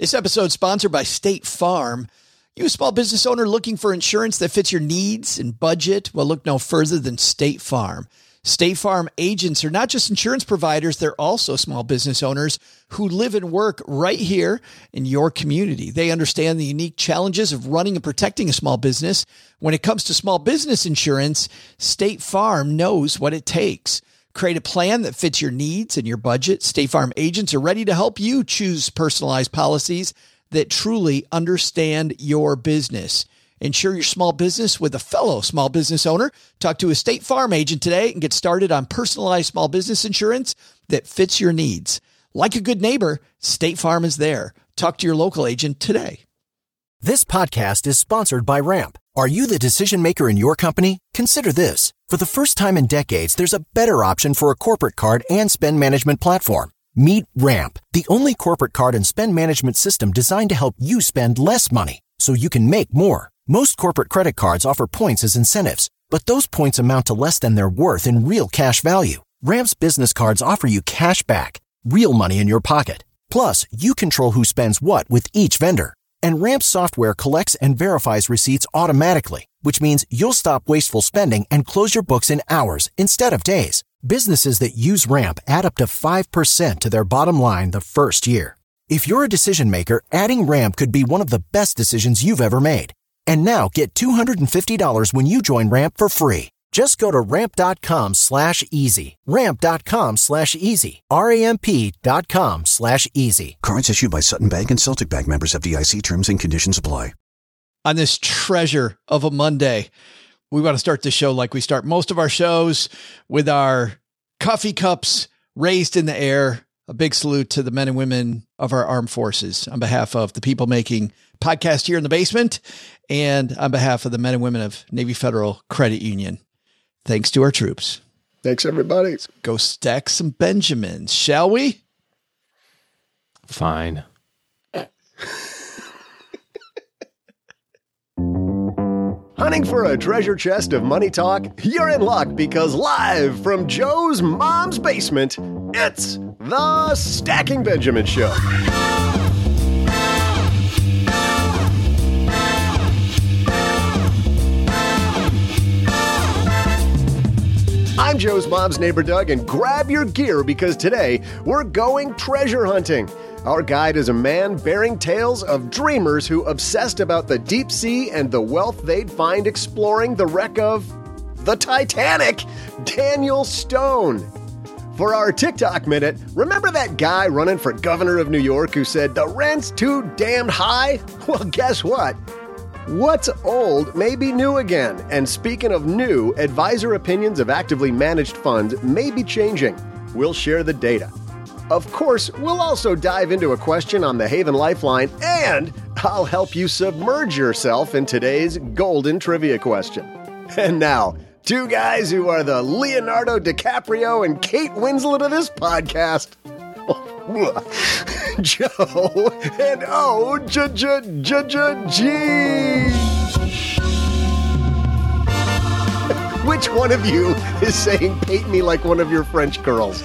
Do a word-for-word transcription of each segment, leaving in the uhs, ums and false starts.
This episode is sponsored by State Farm. You a small business owner looking for insurance that fits your needs and budget? Well, look no further than State Farm. State Farm agents are not just insurance providers, they're also small business owners who live and work right here in your community. They understand the unique challenges of running and protecting a small business. When it comes to small business insurance, State Farm knows what it takes. Create a plan that fits your needs and your budget. State Farm agents are ready to help you choose personalized policies that truly understand your business. Insure your small business with a fellow small business owner. Talk to a State Farm agent today and get started on personalized small business insurance that fits your needs. Like a good neighbor, State Farm is there. Talk to your local agent today. This podcast is sponsored by Ramp. Are you the decision maker in your company? Consider this. For the first time in decades, there's a better option for a corporate card and spend management platform. Meet Ramp, the only corporate card and spend management system designed to help you spend less money so you can make more. Most corporate credit cards offer points as incentives, but those points amount to less than their worth in real cash value. Ramp's business cards offer you cash back, real money in your pocket. Plus, you control who spends what with each vendor. And Ramp software collects and verifies receipts automatically, which means you'll stop wasteful spending and close your books in hours instead of days. Businesses that use Ramp add up to five percent to their bottom line the first year. If you're a decision maker, adding Ramp could be one of the best decisions you've ever made. And now get two hundred fifty dollars when you join Ramp for free. Just go to ramp.com slash easy. Ramp.com slash easy. R-A-M-P dot com slash easy. Cards issued by Sutton Bank and Celtic Bank, members, F D I C. Terms and conditions apply. On this treasure of a Monday, we want to start the show like we start most of our shows, with our coffee cups raised in the air. A big salute to the men and women of our armed forces on behalf of the people making podcast here in the basement and on behalf of the men and women of Navy Federal Credit Union. Thanks to our troops. Thanks, everybody. Let's go stack some Benjamins, shall we? Fine. Hunting for a treasure chest of money talk? You're in luck, because live from Joe's mom's basement, it's the Stacking Benjamin Show. I'm Joe's mom's neighbor, Doug, and grab your gear, because today we're going treasure hunting. Our guide is a man bearing tales of dreamers who obsessed about the deep sea and the wealth they'd find exploring the wreck of the Titanic, Daniel Stone. For our TikTok minute, remember that guy running for governor of New York who said the rent's too damned high? Well, guess what? What's old may be new again. And speaking of new, advisor opinions of actively managed funds may be changing. We'll share the data. Of course, we'll also dive into a question on the Haven Lifeline, and I'll help you submerge yourself in today's golden trivia question. And now, two guys who are the Leonardo DiCaprio and Kate Winslet of this podcast. Joe and O J J J J G. Which one of you is saying paint me like one of your French girls?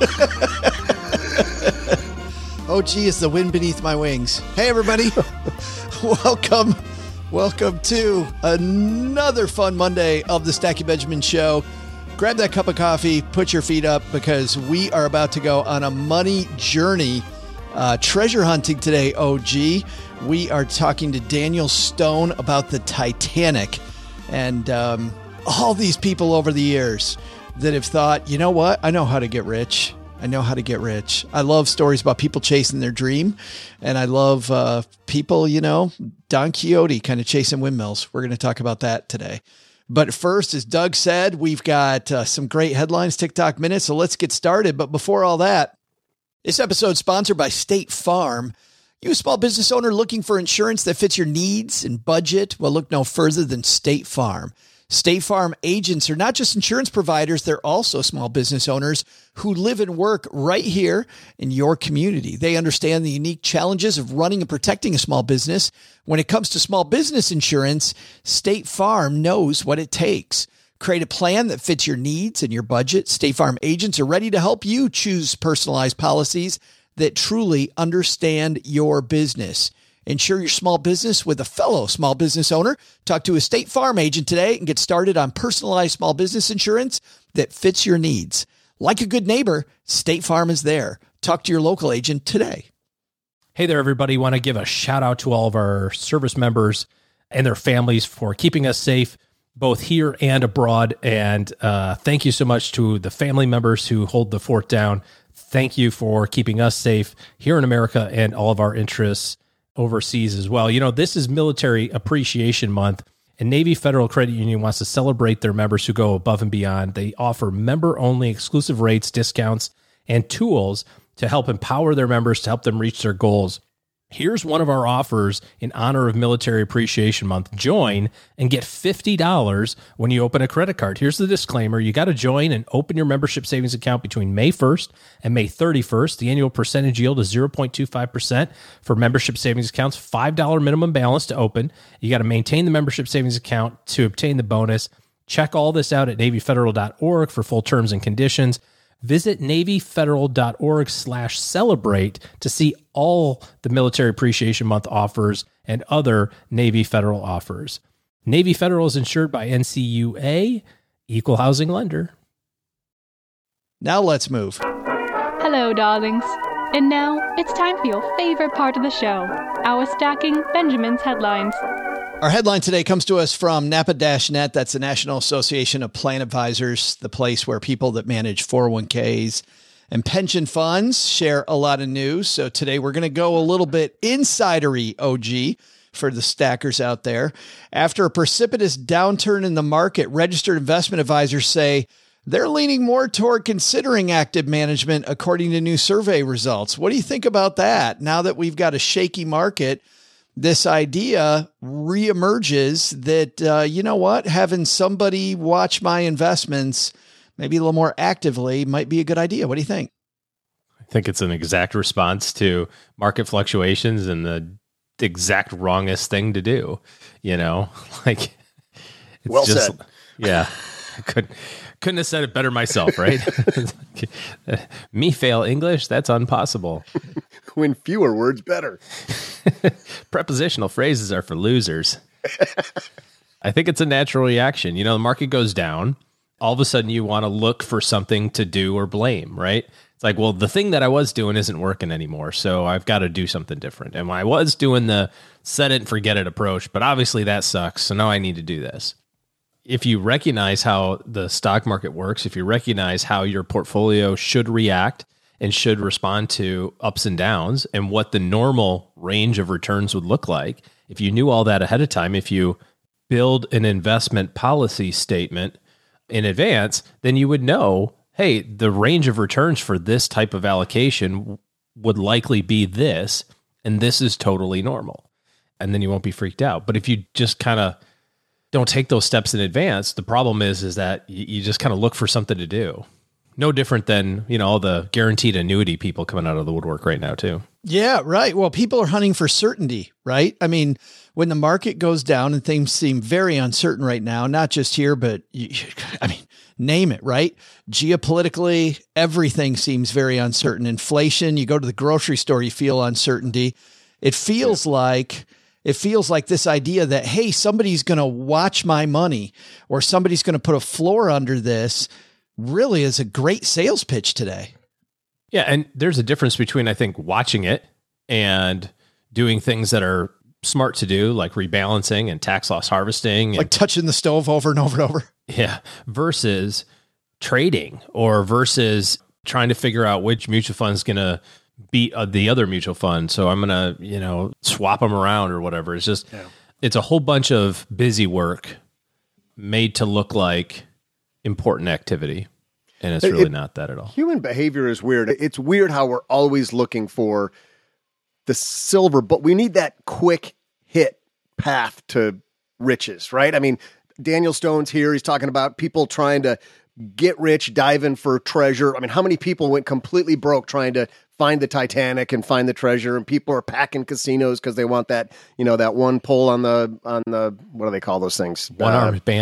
Oh, gee, it's the wind beneath my wings. Hey, everybody. Welcome. Welcome to another fun Monday of the Stacking Benjamin Show. Grab that cup of coffee, put your feet up, because we are about to go on a money journey. Uh, treasure hunting today, O G. We are talking to Daniel Stone about the Titanic. And um, all these people over the years that have thought, you know what? I know how to get rich. I know how to get rich. I love stories about people chasing their dream. And I love uh, people, you know, Don Quixote kind of chasing windmills. We're going to talk about that today. But first, as Doug said, we've got uh, some great headlines, TikTok minutes. So let's get started. But before all that, this episode is sponsored by State Farm. You a small business owner looking for insurance that fits your needs and budget? Well, look no further than State Farm. State Farm agents are not just insurance providers, they're also small business owners who live and work right here in your community. They understand the unique challenges of running and protecting a small business. When it comes to small business insurance, State Farm knows what it takes. Create a plan that fits your needs and your budget. State Farm agents are ready to help you choose personalized policies that truly understand your business. Insure your small business with a fellow small business owner. Talk to a State Farm agent today and get started on personalized small business insurance that fits your needs. Like a good neighbor, State Farm is there. Talk to your local agent today. Hey there, everybody. Want to give a shout out to all of our service members and their families for keeping us safe, both here and abroad. And uh, thank you so much to the family members who hold the fort down. Thank you for keeping us safe here in America and all of our interests overseas as well. You know, this is Military Appreciation Month, and Navy Federal Credit Union wants to celebrate their members who go above and beyond. They offer member-only exclusive rates, discounts, and tools to help empower their members to help them reach their goals. Here's one of our offers in honor of Military Appreciation Month. Join and get fifty dollars when you open a credit card. Here's the disclaimer. You got to join and open your membership savings account between May first and May thirty-first. The annual percentage yield is zero point two five percent for membership savings accounts, five dollars minimum balance to open. You got to maintain the membership savings account to obtain the bonus. Check all this out at Navy Federal dot org for full terms and conditions. Visit Navy Federal dot org slash celebrate to see all the Military Appreciation Month offers and other Navy Federal offers. Navy Federal is insured by N C U A, Equal Housing Lender. Now let's move. Hello, darlings. And now it's time for your favorite part of the show, our Stacking Benjamin's headlines. Our headline today comes to us from Napa dash net. That's the National Association of Plan Advisors, the place where people that manage four oh one k's and pension funds share a lot of news. So today we're going to go a little bit insidery, O G, for the stackers out there. After a precipitous downturn in the market, registered investment advisors say they're leaning more toward considering active management, according to new survey results. What do you think about that? Now that we've got a shaky market, this idea reemerges that, uh, you know what, having somebody watch my investments maybe a little more actively might be a good idea. What do you think? I think it's an exact response to market fluctuations and the exact wrongest thing to do. You know, like, it's well just, said. Yeah, I couldn't, couldn't have said it better myself, right? Me fail English? That's impossible. When fewer words, better. Prepositional phrases are for losers. I think it's a natural reaction. You know, the market goes down. All of a sudden, you want to look for something to do or blame, right? It's like, well, the thing that I was doing isn't working anymore, so I've got to do something different. And I was doing the set it and forget it approach, but obviously that sucks, so now I need to do this. If you recognize how the stock market works, if you recognize how your portfolio should react and should respond to ups and downs and what the normal range of returns would look like, if you knew all that ahead of time, if you build an investment policy statement in advance, then you would know, hey, the range of returns for this type of allocation would likely be this, and this is totally normal. And then you won't be freaked out. But if you just kind of don't take those steps in advance, the problem is, is that you just kind of look for something to do. No different than, you know, all the guaranteed annuity people coming out of the woodwork right now, too. Yeah, right. Well, people are hunting for certainty, right? I mean, when the market goes down and things seem very uncertain right now, not just here, but I mean, name it, right? Geopolitically, everything seems very uncertain. Inflation, you go to the grocery store, you feel uncertainty. It feels yeah. like It feels like this idea that, hey, somebody's going to watch my money or somebody's going to put a floor under this really is a great sales pitch today. Yeah. And there's a difference between, I think, watching it and doing things that are smart to do, like rebalancing and tax loss harvesting. Like and, touching the stove over and over and over. Yeah. Versus trading or versus trying to figure out which mutual fund is going to beat uh, the other mutual fund. So I'm going to, you know, swap them around or whatever. It's just, yeah. It's a whole bunch of busy work made to look like important activity. And it's really it, not that at all. Human behavior is weird. It's weird how we're always looking for the silver, but we need that quick hit path to riches, right? I mean, Daniel Stone's here. He's talking about people trying to get rich, dive in for treasure. I mean, how many people went completely broke trying to find the Titanic and find the treasure, and people are packing casinos because they want that, you know, that one pull on the, on the, what do they call those things? One-armed uh, bandit.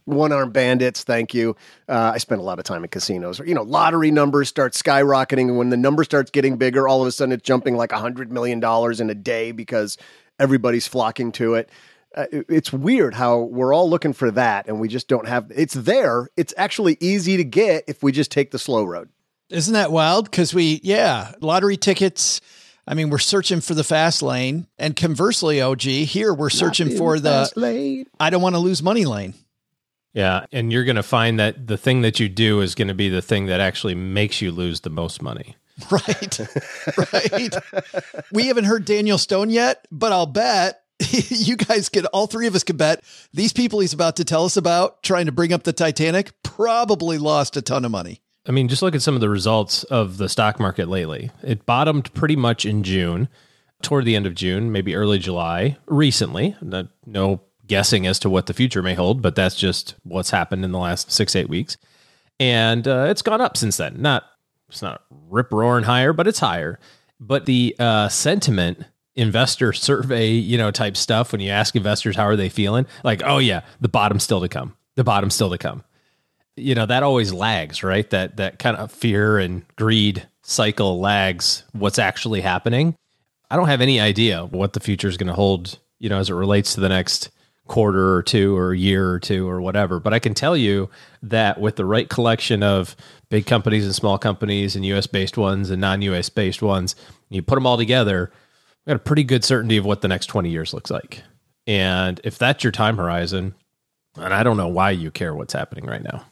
One-armed bandits, thank you. Uh, I spent a lot of time in casinos. You know, lottery numbers start skyrocketing, and when the number starts getting bigger, all of a sudden it's jumping like one hundred million dollars in a day because everybody's flocking to it. Uh, it. It's weird how we're all looking for that, and we just don't have... It's there. It's actually easy to get if we just take the slow road. Isn't that wild? Because we, yeah, lottery tickets... I mean, we're searching for the fast lane, and conversely, O G, here we're searching for the I don't want to lose money lane. Yeah, and you're going to find that the thing that you do is going to be the thing that actually makes you lose the most money. Right, right. We haven't heard Daniel Stone yet, but I'll bet you guys could, all three of us could bet these people he's about to tell us about trying to bring up the Titanic probably lost a ton of money. I mean, just look at some of the results of the stock market lately. It bottomed pretty much in June, toward the end of June, maybe early July, recently. No, no guessing as to what the future may hold, but that's just what's happened in the last six, eight weeks. And uh, it's gone up since then. Not, it's not rip-roaring higher, but it's higher. But the uh, sentiment investor survey, you know, type stuff, when you ask investors how are they feeling, like, oh yeah, the bottom's still to come. The bottom's still to come. You know, that always lags, right? That that kind of fear and greed cycle lags what's actually happening. I don't have any idea what the future is going to hold, you know, as it relates to the next quarter or two or year or two or whatever. But I can tell you that with the right collection of big companies and small companies and U S-based ones and non-U S-based ones, you put them all together, we got a pretty good certainty of what the next twenty years looks like. And if that's your time horizon, and I don't know why you care what's happening right now.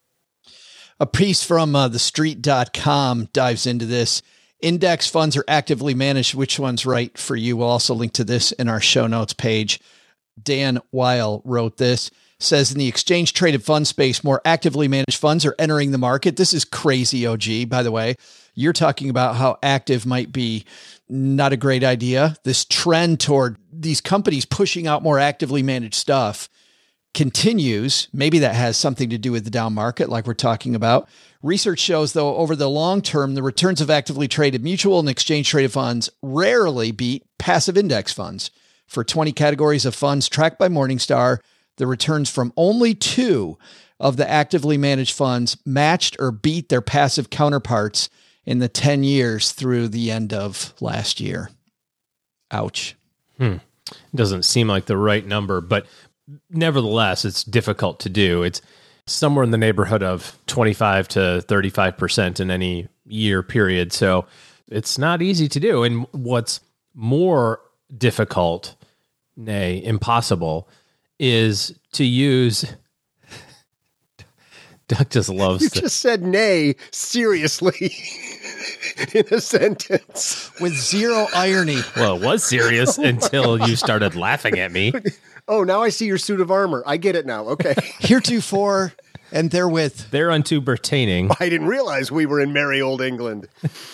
A piece from uh, the street dot com dives into this. Index funds are actively managed. Which one's right for you? We'll also link to this in our show notes page. Dan Weil wrote this, says in the exchange traded fund space, more actively managed funds are entering the market. This is crazy, O G, by the way. You're talking about how active might be not a great idea. This trend toward these companies pushing out more actively managed stuff continues. Maybe that has something to do with the down market like we're talking about. Research shows, though, over the long term, the returns of actively traded mutual and exchange traded funds rarely beat passive index funds. For twenty categories of funds tracked by Morningstar, the returns from only two of the actively managed funds matched or beat their passive counterparts in the ten years through the end of last year. Ouch. Hmm. Doesn't seem like the right number, but nevertheless, it's difficult to do. It's somewhere in the neighborhood of twenty-five to thirty-five percent in any year period. So it's not easy to do. And what's more difficult, nay, impossible, is to use... Doug just loves... You the- just said nay, seriously, in a sentence. With zero irony. Well, it was serious until you started laughing at me. Oh, now I see your suit of armor. I get it now. Okay. Heretofore and therewith. Thereunto pertaining. I didn't realize we were in merry old England.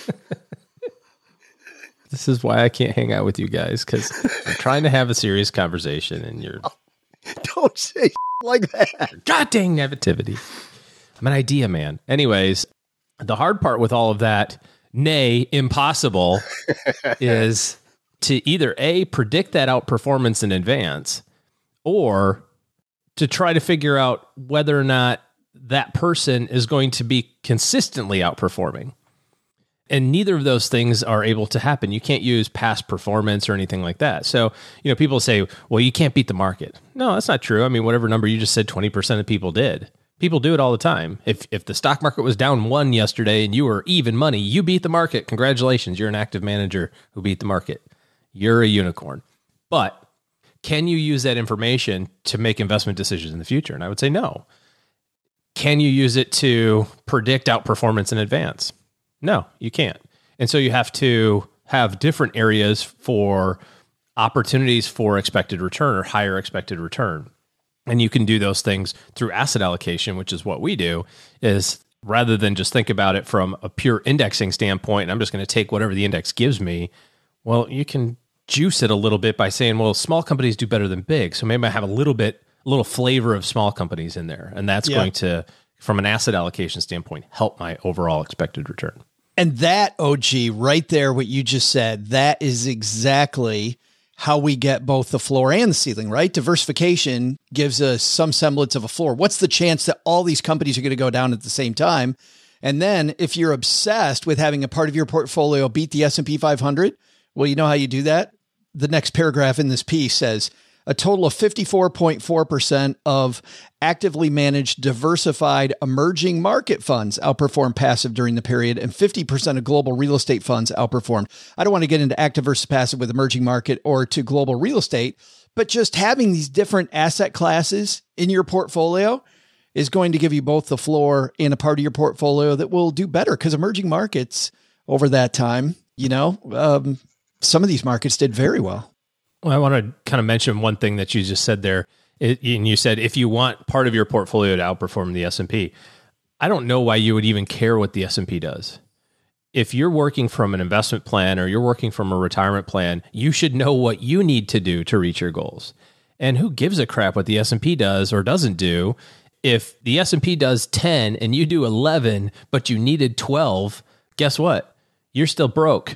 This is why I can't hang out with you guys, because I'm trying to have a serious conversation and you're... Don't say like that. God dang negativity. I'm an idea man. Anyways, the hard part with all of that, nay, impossible, is to either A, predict that outperformance in advance, or to try to figure out whether or not that person is going to be consistently outperforming. And neither of those things are able to happen. You can't use past performance or anything like that. So, you know, people say, well, you can't beat the market. No, that's not true. I mean, whatever number you just said, twenty percent of people did. People do it all the time. If if the stock market was down one yesterday and you were even money, you beat the market. Congratulations. You're an active manager who beat the market. You're a unicorn. But can you use that information to make investment decisions in the future? And I would say no. Can you use it to predict outperformance in advance? No, you can't. And so you have to have different areas for opportunities for expected return or higher expected return. And you can do those things through asset allocation, which is what we do, is rather than just think about it from a pure indexing standpoint, and I'm just going to take whatever the index gives me. Well, you can juice it a little bit by saying, well, small companies do better than big. So maybe I have a little bit, a little flavor of small companies in there. And that's yeah. going to, from an asset allocation standpoint, help my overall expected return. And that, O G, right there, what you just said, that is exactly how we get both the floor and the ceiling, right? Diversification gives us some semblance of a floor. What's the chance that all these companies are going to go down at the same time? And then if you're obsessed with having a part of your portfolio beat the S and P five hundred, well, you know how you do that? The next paragraph in this piece says, a total of fifty-four point four percent of actively managed diversified emerging market funds outperformed passive during the period, and fifty percent of global real estate funds outperformed. I don't want to get into active versus passive with emerging market or to global real estate, but just having these different asset classes in your portfolio is going to give you both the floor and a part of your portfolio that will do better, because emerging markets over that time, you know, um, some of these markets did very well. Well, I want to kind of mention one thing that you just said there. It, and you said, if you want part of your portfolio to outperform the S and P, I don't know why you would even care what the S and P does. If you're working from an investment plan or you're working from a retirement plan, you should know what you need to do to reach your goals. And who gives a crap what the S and P does or doesn't do? If the S and P does ten and you do eleven, but you needed twelve, guess what? You're still broke.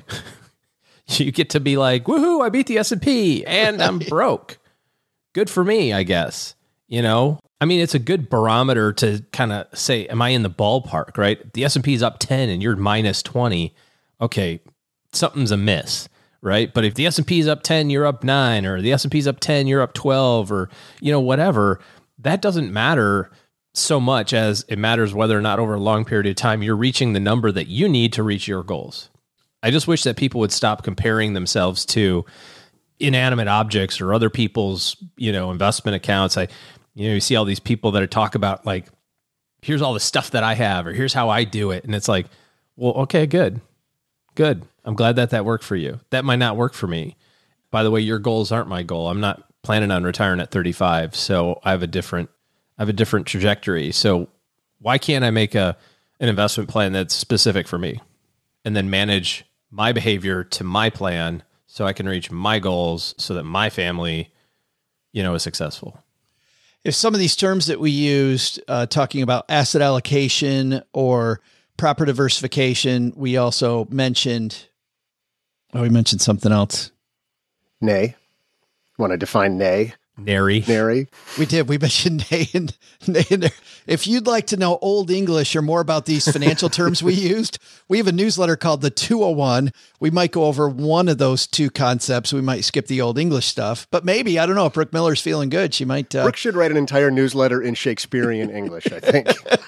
You get to be like, woohoo, I beat the S and P and I'm broke. Good for me, I guess. You know, I mean, it's a good barometer to kind of say, am I in the ballpark, right? The S and P is up ten and you're minus twenty. Okay, something's amiss, right? But if the S and P is up ten, you're up nine, or the S and P is up ten, you're up twelve, or, you know, whatever, that doesn't matter so much as it matters whether or not over a long period of time you're reaching the number that you need to reach your goals. I just wish that people would stop comparing themselves to inanimate objects or other people's, you know, investment accounts. I, you know, you see all these people that are talk about like, here's all the stuff that I have, or here's how I do it. And it's like, well, okay, good, good. I'm glad that that worked for you. That might not work for me. By the way, your goals aren't my goal. I'm not planning on retiring at thirty-five. So I have a different, I have a different trajectory. So why can't I make a, an investment plan that's specific for me and then manage my behavior to my plan so I can reach my goals so that my family, you know, is successful? If some of these terms that we used, uh, talking about asset allocation or proper diversification, we also mentioned, oh, we mentioned something else. Nay. Want to define nay? Nary. Nary. We did. We mentioned nay and nay and there. If you'd like to know Old English or more about these financial terms we used, we have a newsletter called the two oh one. We might go over one of those two concepts. We might skip the Old English stuff, but maybe, I don't know, if Brooke Miller's feeling good, she might. Uh, Brooke should write an entire newsletter in Shakespearean English, I think.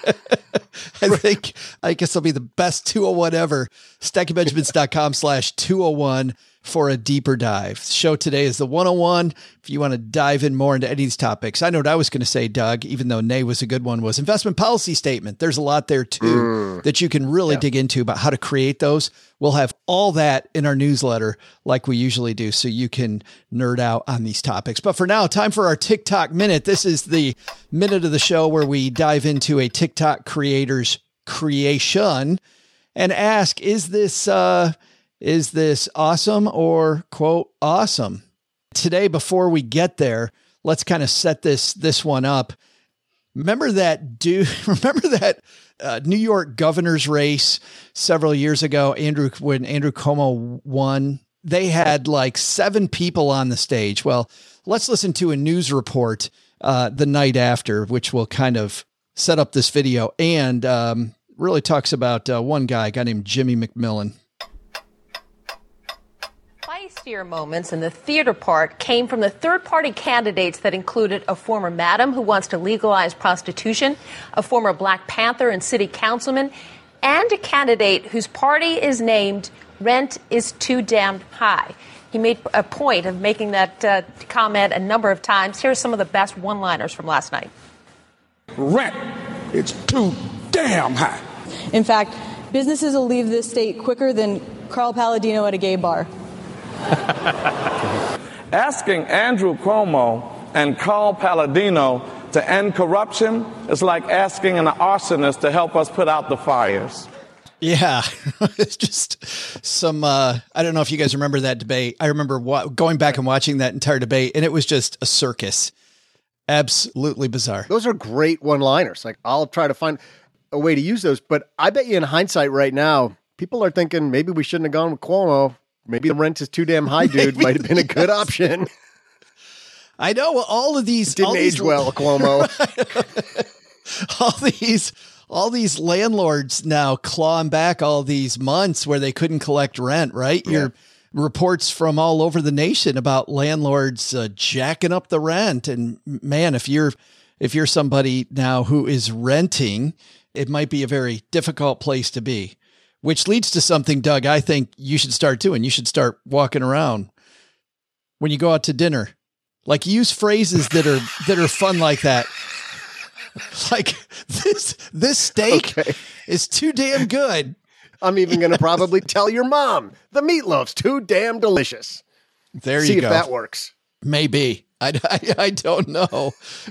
I think, I guess it'll be the best two oh one ever. StackyBenjamins.com slash 201 for a deeper dive. The show today is the one oh one. If you want to dive in more into any of these topics, I know what I was going to say, Doug, even though nay was a good one, was investment policy statement. There's a lot there too mm. that you can really yeah. dig into about how to create those. We'll have all that in our newsletter like we usually do, so you can nerd out on these topics. But for now, time for our TikTok Minute. This is the minute of the show where we dive into a TikTok creator's creation and ask, is this, uh, is this awesome or quote awesome? Today, before we get there, let's kind of set this, this one up. Remember that dude, remember that uh, New York governor's race several years ago, Andrew, when Andrew Cuomo won, they had like seven people on the stage. Well, let's listen to a news report uh, the night after, which will kind of set up this video and um, really talks about uh, one guy, a guy named Jimmy McMillan. Feistier moments in the theater part came from the third-party candidates that included a former madam who wants to legalize prostitution, a former Black Panther and city councilman, and a candidate whose party is named Rent is Too Damn High. He made a point of making that uh, comment a number of times. Here are some of the best one-liners from last night. Rent is too damn high. In fact, businesses will leave this state quicker than Carl Palladino at a gay bar. Asking Andrew Cuomo and Carl Palladino to end corruption is like asking an arsonist to help us put out the fires. Yeah, it's just some, uh, I don't know if you guys remember that debate. I remember wa- going back and watching that entire debate, and it was just a circus. Absolutely bizarre. Those are great one-liners. Like, I'll try to find a way to use those, but I bet you in hindsight right now, people are thinking maybe we shouldn't have gone with Cuomo. maybe the rent is too damn high, dude. Might have been a good option. I know. Well, all of these it didn't all age these, well, Cuomo. all these, all these landlords now clawing back all these months where they couldn't collect rent. Right? Yeah. Your reports from all over the nation about landlords uh, jacking up the rent, and man, if you're if you're somebody now who is renting, it might be a very difficult place to be. Which leads to something, Doug, I think you should start doing. You should start walking around when you go out to dinner. Like, use phrases that are that are fun like that. Like, this this steak okay. is too damn good. I'm even going to probably tell your mom the meatloaf's too damn delicious. There See you go. See if that works. Maybe. I, I, I don't know.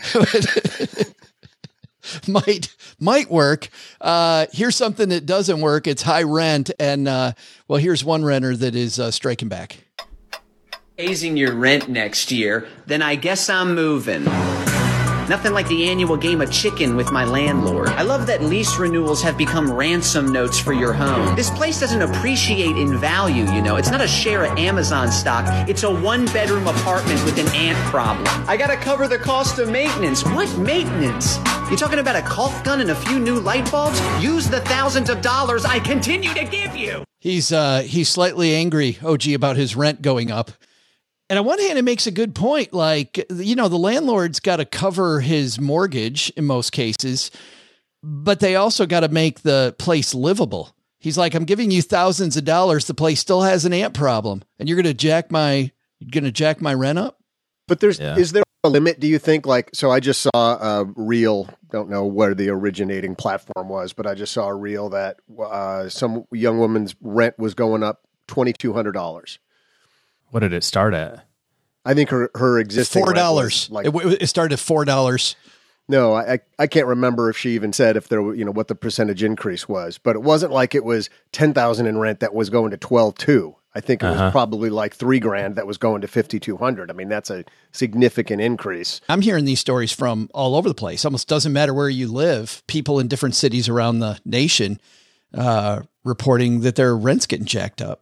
might might work. Uh, here's something that doesn't work. It's high rent. And, uh, well, here's one renter that is uh, striking back. Raising your rent next year, then I guess I'm moving. Nothing like the annual game of chicken with my landlord. I love that lease renewals have become ransom notes for your home. This place doesn't appreciate in value, you know. It's not a share of Amazon stock. It's a one-bedroom apartment with an ant problem. I gotta cover the cost of maintenance. What maintenance? You talking about a caulk gun and a few new light bulbs? Use the thousands of dollars I continue to give you. He's uh, he's slightly angry, O G, about his rent going up. And on one hand, it makes a good point. Like, you know, the landlord's got to cover his mortgage in most cases, but they also got to make the place livable. He's like, I'm giving you thousands of dollars. The place still has an ant problem, and you're going to jack my, you're going to jack my rent up. But there's, yeah. is there a limit? Do you think? Like, so I just saw a reel. Don't know where the originating platform was, but I just saw a reel that uh, some young woman's rent was going up twenty-two hundred dollars. What did it start at? I think her, her existing four dollars. Like, it, it started at four dollars. No, I I can't remember if she even said if there were, you know, what the percentage increase was, but it wasn't like it was ten thousand in rent that was going to twelve two. I think it was uh-huh. probably like three grand that was going to fifty two hundred. I mean, that's a significant increase. I'm hearing these stories from all over the place. Almost doesn't matter where you live. People in different cities around the nation uh, reporting that their rent's getting jacked up.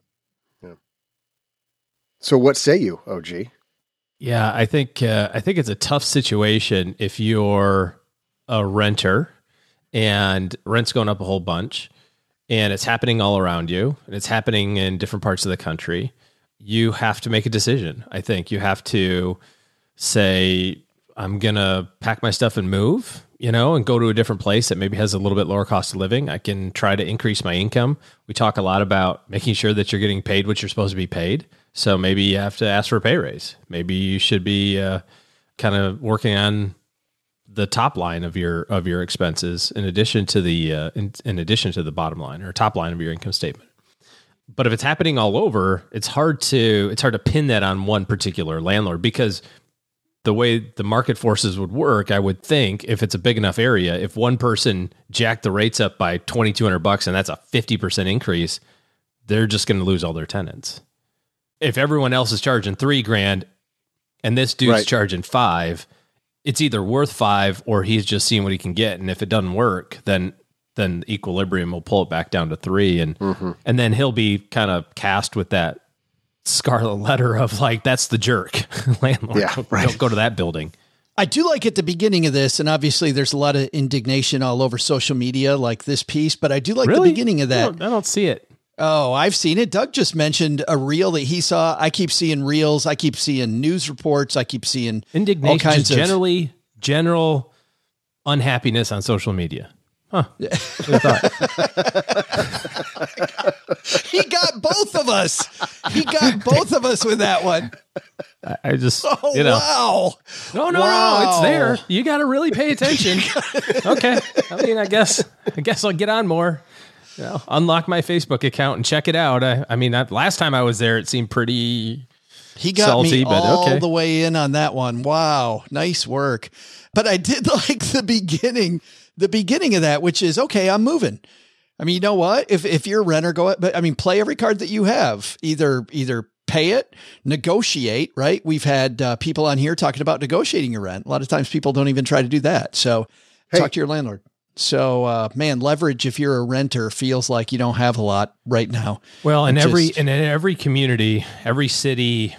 So what say you, O G? Yeah, I think uh, I think it's a tough situation if you're a renter and rent's going up a whole bunch and it's happening all around you and it's happening in different parts of the country. You have to make a decision. I think you have to say, I'm going to pack my stuff and move, you know, and go to a different place that maybe has a little bit lower cost of living. I can try to increase my income. We talk a lot about making sure that you're getting paid what you're supposed to be paid. So maybe you have to ask for a pay raise. Maybe you should be uh, kind of working on the top line of your of your expenses in addition to the uh, in, in addition to the bottom line or top line of your income statement. But if it's happening all over, it's hard to it's hard to pin that on one particular landlord, because the way the market forces would work, I would think, if it's a big enough area, if one person jacked the rates up by twenty-two hundred bucks and that's a fifty percent increase, they're just going to lose all their tenants. If everyone else is charging three grand and this dude's right. charging five, it's either worth five or he's just seeing what he can get. And if it doesn't work, then then equilibrium will pull it back down to three. And mm-hmm. and then he'll be kind of cast with that scarlet letter of like, that's the jerk landlord. Yeah, right. Don't go to that building. I do like at the beginning of this, and obviously there's a lot of indignation all over social media like this piece, but I do like really? the beginning of that. I don't, I don't see it. Oh, I've seen it. Doug just mentioned a reel that he saw. I keep seeing reels. I keep seeing news reports. I keep seeing indignation, all kinds just of generally general unhappiness on social media. Huh. He got both of us. He got both of us with that one. I, I just, oh, you know. Wow. No, no, wow. no. It's there. You got to really pay attention. Okay. I mean, I guess, I guess I'll get on more. You know, unlock my Facebook account and check it out. I, I mean, that, last time I was there, it seemed pretty He got salty, me but all okay. the way in on that one. Wow. Nice work. But I did like the beginning, the beginning of that, which is, okay, I'm moving. I mean, you know what? If if you're a renter, go, but I mean, play every card that you have. Either either pay it, negotiate, right? We've had uh, people on here talking about negotiating your rent. A lot of times people don't even try to do that. So hey, talk to your landlord. So, uh, man, leverage if you're a renter feels like you don't have a lot right now. Well, in It every just- in every community, every city,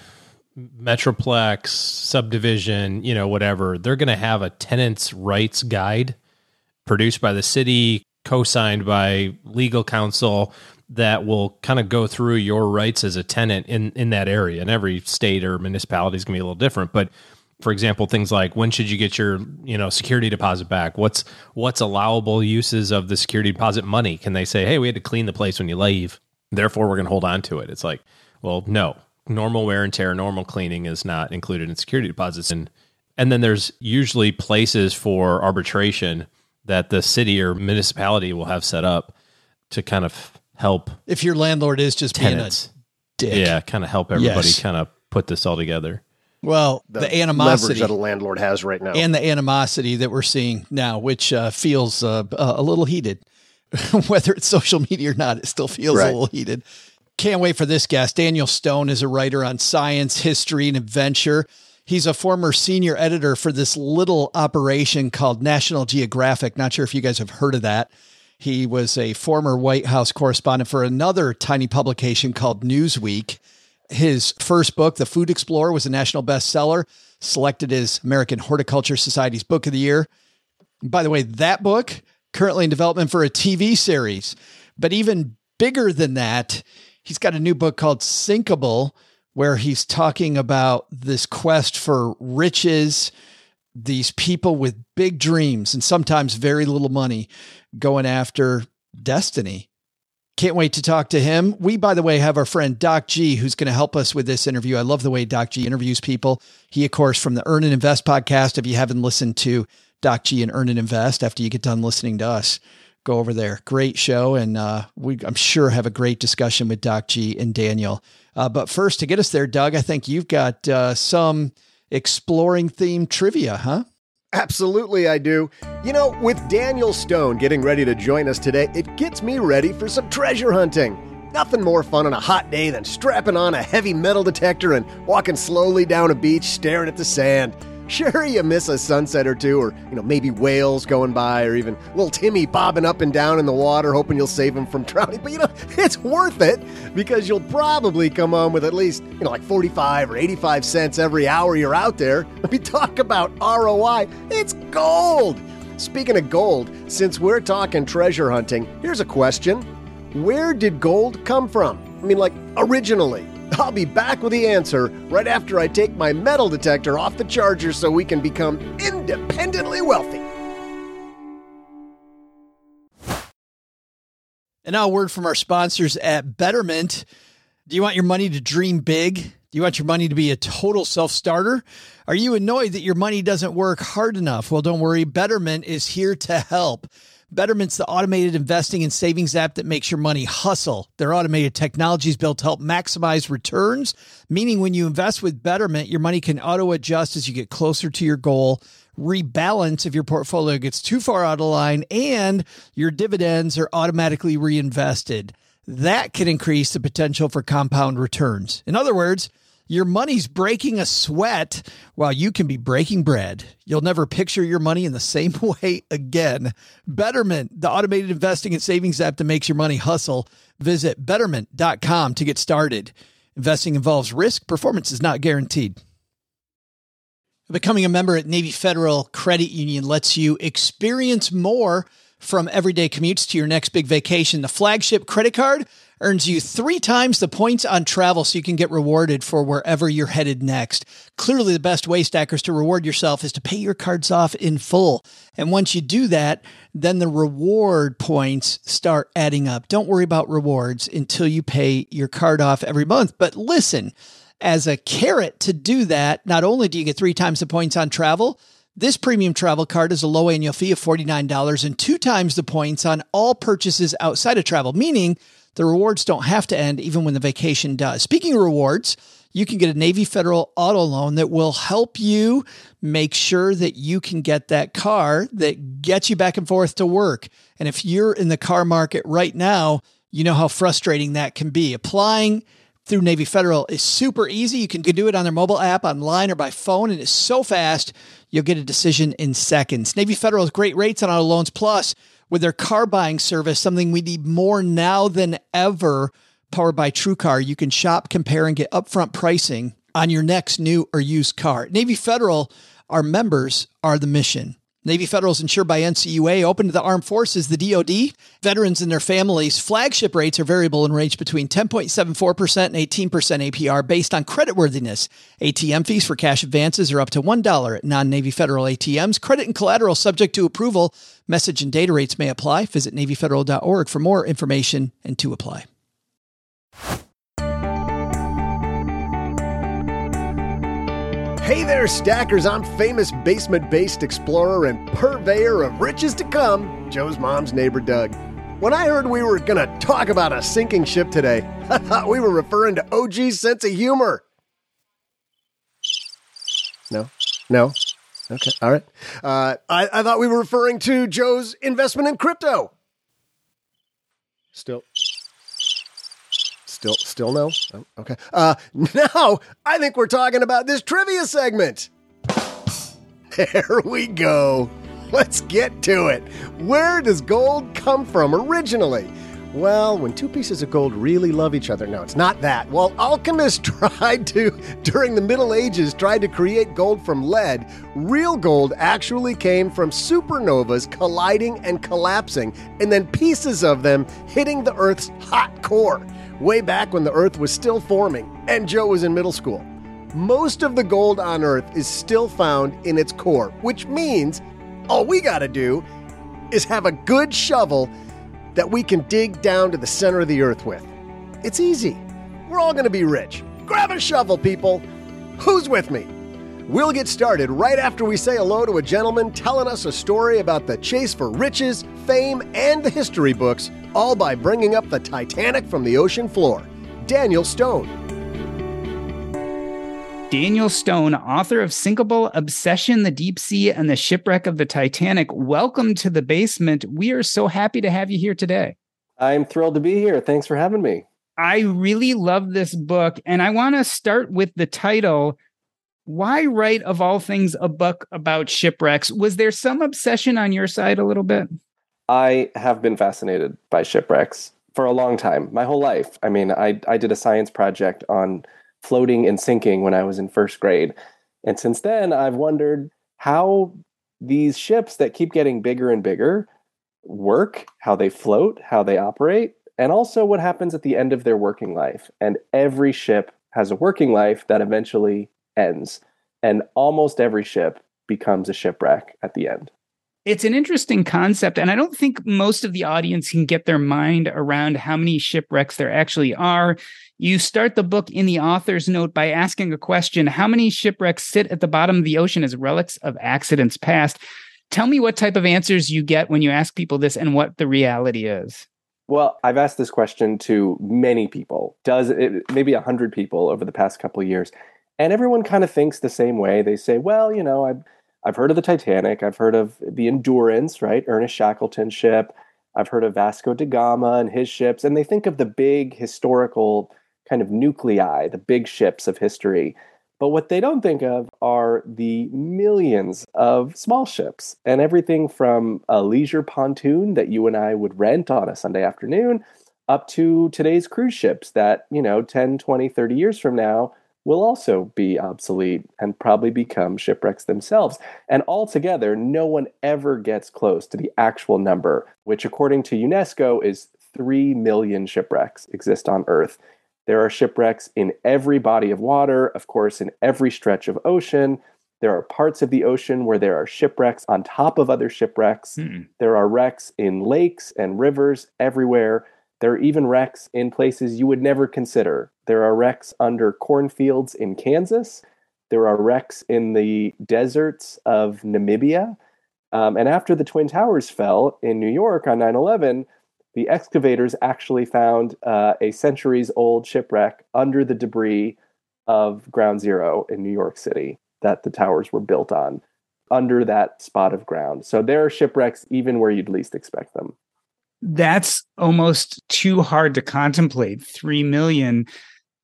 metroplex, subdivision, you know, whatever, they're going to have a tenant's rights guide produced by the city, co-signed by legal counsel, that will kind of go through your rights as a tenant in, in that area. And every state or municipality is going to be a little different. But for example, things like when should you get your, you know, security deposit back? What's what's allowable uses of the security deposit money? Can they say, hey, we had to clean the place when you leave, therefore we're going to hold on to it? It's like, well, no. Normal wear and tear, normal cleaning is not included in security deposits. And and then there's usually places for arbitration that the city or municipality will have set up to kind of help. If your landlord is just tenants. being a dick. Yeah, kind of help everybody Yes. kind of put this all together. Well, the, leverage animosity that a landlord has right now. and the animosity that we're seeing now, which uh, feels uh, a little heated, whether it's social media or not, it still feels Right. a little heated. Can't wait for this guest. Daniel Stone is a writer on science, history, and adventure. He's a former senior editor for this little operation called National Geographic. Not sure if you guys have heard of that. He was a former White House correspondent for another tiny publication called Newsweek. His first book, The Food Explorer, was a national bestseller, selected as American Horticulture Society's Book of the Year. By the way, that book currently in development for a T V series. But even bigger than that, he's got a new book called Sinkable, where he's talking about this quest for riches, these people with big dreams and sometimes very little money going after destiny. Can't wait to talk to him. We, by the way, have our friend Doc G, who's going to help us with this interview. I love the way Doc G interviews people. He, of course, from the Earn and Invest podcast. If you haven't listened to Doc G and Earn and Invest after you get done listening to us, go over there. Great show. And uh, we, I'm sure, have a great discussion with Doc G and Daniel. Uh, but first, to get us there, Doug, I think you've got uh, some exploring themed trivia, huh? Absolutely, I do. You know, with Daniel Stone getting ready to join us today, it gets me ready for some treasure hunting. Nothing more fun on a hot day than strapping on a heavy metal detector and walking slowly down a beach staring at the sand. Sure, you miss a sunset or two, or, you know, maybe whales going by, or even little Timmy bobbing up and down in the water, hoping you'll save him from drowning. But, you know, it's worth it, because you'll probably come home with at least, you know, like forty-five or eighty-five cents every hour you're out there. Let me talk about R O I. It's gold. Speaking of gold, since we're talking treasure hunting, here's a question. Where did gold come from? I mean, like, originally. I'll be back with the answer right after I take my metal detector off the charger so we can become independently wealthy. And now a word from our sponsors at Betterment. Do you want your money to dream big? Do you want your money to be a total self-starter? Are you annoyed that your money doesn't work hard enough? Well, don't worry. Betterment is here to help. Betterment's the automated investing and savings app that makes your money hustle. Their automated technology is built to help maximize returns, meaning when you invest with Betterment, your money can auto-adjust as you get closer to your goal, rebalance if your portfolio gets too far out of line, and your dividends are automatically reinvested. That can increase the potential for compound returns. In other words, your money's breaking a sweat while you can be breaking bread. You'll never picture your money in the same way again. Betterment, the automated investing and savings app that makes your money hustle. Visit betterment dot com to get started. Investing involves risk. Performance is not guaranteed. Becoming a member at Navy Federal Credit Union lets you experience more from everyday commutes to your next big vacation. The flagship credit card earns you three times the points on travel so you can get rewarded for wherever you're headed next. Clearly, the best way, Stackers, to reward yourself is to pay your cards off in full. And once you do that, then the reward points start adding up. Don't worry about rewards until you pay your card off every month. But listen, as a carrot to do that, not only do you get three times the points on travel, this premium travel card is a low annual fee of forty-nine dollars and two times the points on all purchases outside of travel, meaning the rewards don't have to end even when the vacation does. Speaking of rewards, you can get a Navy Federal auto loan that will help you make sure that you can get that car that gets you back and forth to work. And if you're in the car market right now, you know how frustrating that can be. Applying through Navy Federal is super easy. You can do it on their mobile app, online, or by phone, and it's so fast, you'll get a decision in seconds. Navy Federal has great rates on auto loans, plus with their car buying service, something we need more now than ever, powered by TrueCar. You can shop, compare, and get upfront pricing on your next new or used car. Navy Federal, our members are the mission. Navy Federal is insured by N C U A, open to the Armed Forces, the D O D, veterans and their families. Flagship rates are variable and range between ten point seven four percent and eighteen percent A P R based on creditworthiness. A T M fees for cash advances are up to one dollar at non-Navy Federal A T Ms. Credit and collateral subject to approval. Message and data rates may apply. Visit Navy Federal dot org for more information and to apply. Hey there, stackers. I'm famous basement-based explorer and purveyor of riches to come, Joe's mom's neighbor, Doug. When I heard we were going to talk about a sinking ship today, I thought we were referring to O G's sense of humor. No? No? Okay, all right. Uh, I, I thought we were referring to Joe's investment in crypto. Still... Still, still no? Oh, okay. Uh, now, I think we're talking about this trivia segment. There we go. Let's get to it. Where does gold come from originally? Well, when two pieces of gold really love each other. No, it's not that. Well, alchemists tried to, during the Middle Ages, tried to create gold from lead. Real gold actually came from supernovas colliding and collapsing, and then pieces of them hitting the Earth's hot core. Way back when the Earth was still forming, and Joe was in middle school. Most of the gold on Earth is still found in its core, which means all we gotta do is have a good shovel that we can dig down to the center of the Earth with. It's easy. We're all gonna be rich. Grab a shovel, people. Who's with me? We'll get started right after we say hello to a gentleman telling us a story about the chase for riches, fame, and the history books, all by bringing up the Titanic from the ocean floor. Daniel Stone. Daniel Stone, author of Sinkable, Obsession, The Deep Sea, and the Shipwreck of the Titanic. Welcome to the basement. We are so happy to have you here today. I'm thrilled to be here. Thanks for having me. I really love this book, and I want to start with the title. Why write, of all things, a book about shipwrecks? Was there some obsession on your side a little bit? I have been fascinated by shipwrecks for a long time, my whole life. I mean, I, I did a science project on floating and sinking when I was in first grade. And since then, I've wondered how these ships that keep getting bigger and bigger work, how they float, how they operate, and also what happens at the end of their working life. And every ship has a working life that eventually ends. And almost every ship becomes a shipwreck at the end. It's an interesting concept, and I don't think most of the audience can get their mind around how many shipwrecks there actually are. You start the book in the author's note by asking a question: how many shipwrecks sit at the bottom of the ocean as relics of accidents past? Tell me what type of answers you get when you ask people this and what the reality is. Well, I've asked this question to many people, does it, maybe one hundred people over the past couple of years, and everyone kind of thinks the same way. They say, well, you know, I've I've heard of the Titanic. I've heard of the Endurance, right? Ernest Shackleton's ship. I've heard of Vasco da Gama and his ships. And they think of the big historical kind of nuclei, the big ships of history. But what they don't think of are the millions of small ships, and everything from a leisure pontoon that you and I would rent on a Sunday afternoon up to today's cruise ships that, you know, ten, twenty, thirty years from now will also be obsolete and probably become shipwrecks themselves. And altogether, no one ever gets close to the actual number, which according to UNESCO is three million shipwrecks exist on Earth. There are shipwrecks in every body of water, of course, in every stretch of ocean. There are parts of the ocean where there are shipwrecks on top of other shipwrecks. Hmm. There are wrecks in lakes and rivers everywhere. There are even wrecks in places you would never consider. There are wrecks under cornfields in Kansas. There are wrecks in the deserts of Namibia. Um, and after the Twin Towers fell in New York on nine eleven, the excavators actually found uh, a centuries-old shipwreck under the debris of Ground Zero in New York City that the towers were built on, under that spot of ground. So there are shipwrecks even where you'd least expect them. That's almost too hard to contemplate. Three million.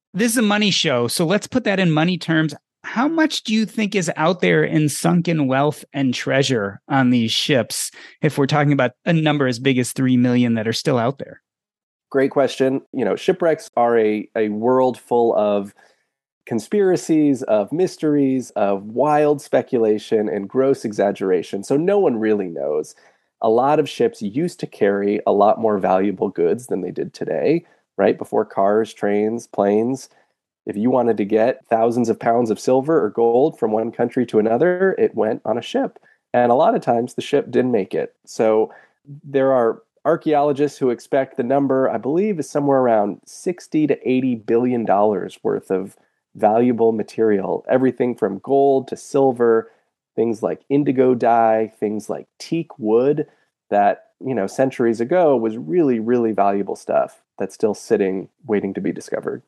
This is a money show, so let's put that in money terms. How much do you think is out there in sunken wealth and treasure on these ships, if we're talking about a number as big as three million that are still out there? Great question. You know, shipwrecks are a, a world full of conspiracies, of mysteries, of wild speculation and gross exaggeration. So no one really knows. A lot of ships used to carry a lot more valuable goods than they did today, right? Before cars, trains, planes. If you wanted to get thousands of pounds of silver or gold from one country to another, it went on a ship. And a lot of times the ship didn't make it. So there are archaeologists who expect the number, I believe, is somewhere around sixty to eighty billion dollars worth of valuable material, everything from gold to silver, things like indigo dye, things like teak wood that, you know, centuries ago was really, really valuable stuff that's still sitting, waiting to be discovered.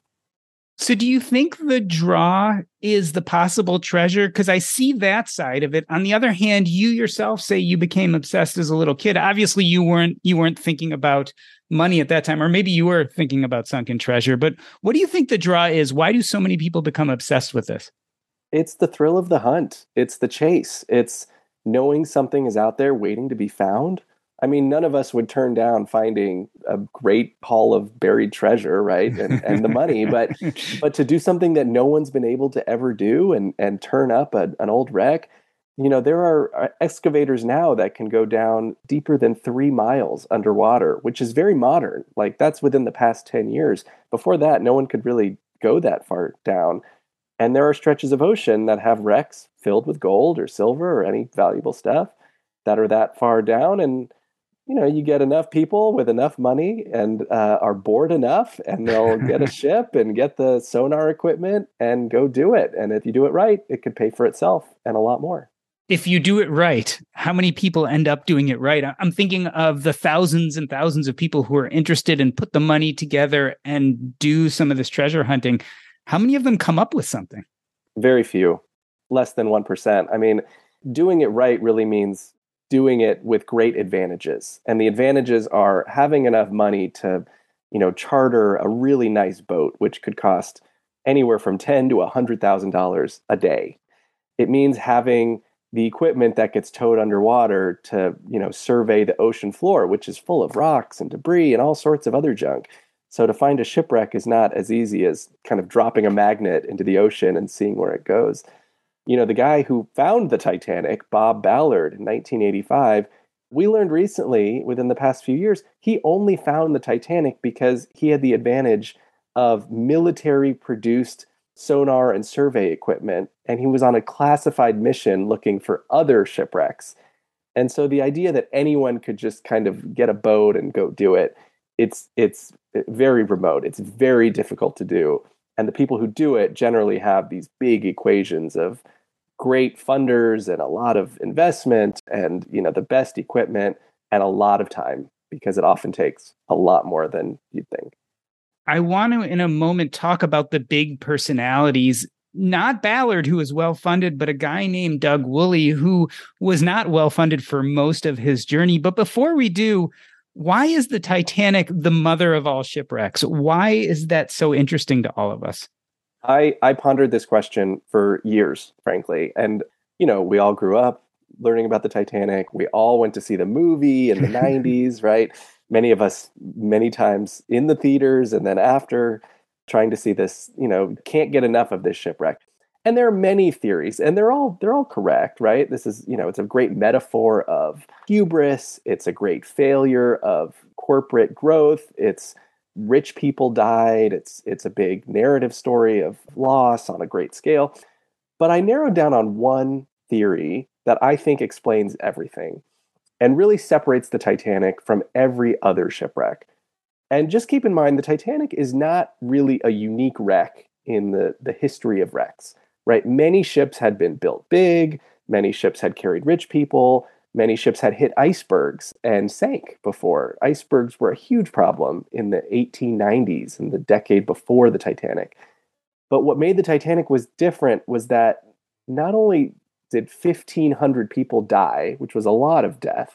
So do you think the draw is the possible treasure? Because I see that side of it. On the other hand, you yourself say you became obsessed as a little kid. Obviously, you weren't you weren't thinking about money at that time, or maybe you were thinking about sunken treasure. But what do you think the draw is? Why do so many people become obsessed with this? It's the thrill of the hunt. It's the chase. It's knowing something is out there waiting to be found. I mean, none of us would turn down finding a great haul of buried treasure, right? And, and the money, but but to do something that no one's been able to ever do and, and turn up a, an old wreck, you know, there are excavators now that can go down deeper than three miles underwater, which is very modern. Like that's within the past ten years. Before that, no one could really go that far down. And there are stretches of ocean that have wrecks filled with gold or silver or any valuable stuff that are that far down. And you know, you get enough people with enough money and uh, are bored enough, and they'll get a ship and get the sonar equipment and go do it. And if you do it right, it could pay for itself and a lot more. If you do it right, how many people end up doing it right? I'm thinking of the thousands and thousands of people who are interested and put the money together and do some of this treasure hunting. How many of them come up with something? Very few, less than one percent. I mean, doing it right really means doing it with great advantages. And the advantages are having enough money to, you know, charter a really nice boat, which could cost anywhere from ten thousand to one hundred thousand dollars a day. It means having the equipment that gets towed underwater to, you know, survey the ocean floor, which is full of rocks and debris and all sorts of other junk. So to find a shipwreck is not as easy as kind of dropping a magnet into the ocean and seeing where it goes. You know, the guy who found the Titanic, Bob Ballard, in nineteen eighty-five, we learned recently, within the past few years, he only found the Titanic because he had the advantage of military-produced sonar and survey equipment, and he was on a classified mission looking for other shipwrecks. And so the idea that anyone could just kind of get a boat and go do it, it's it's very remote. It's very difficult to do. And the people who do it generally have these big equations of great funders and a lot of investment and, you know, the best equipment and a lot of time, because it often takes a lot more than you'd think. I want to, in a moment, talk about the big personalities, not Ballard, who was well-funded, but a guy named Doug Woolley, who was not well-funded for most of his journey. But before we do, why is the Titanic the mother of all shipwrecks? Why is that so interesting to all of us? I, I pondered this question for years, frankly. And, you know, we all grew up learning about the Titanic. We all went to see the movie in the nineties, right? Many of us, many times in the theaters and then after, trying to see this, you know, can't get enough of this shipwreck. And there are many theories, and they're all they're all correct, right? This is, you know, it's a great metaphor of hubris. It's a great failure of corporate growth. It's rich people died. It's it's a big narrative story of loss on a great scale. But I narrowed down on one theory that I think explains everything and really separates the Titanic from every other shipwreck. And just keep in mind, the Titanic is not really a unique wreck in the, the history of wrecks. Right? Many ships had been built big, many ships had carried rich people, many ships had hit icebergs and sank before. Icebergs were a huge problem in the eighteen nineties, in the decade before the Titanic. But what made the Titanic was different was that not only did fifteen hundred people die, which was a lot of death,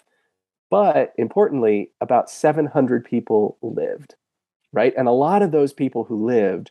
but importantly, about seven hundred people lived, right? And a lot of those people who lived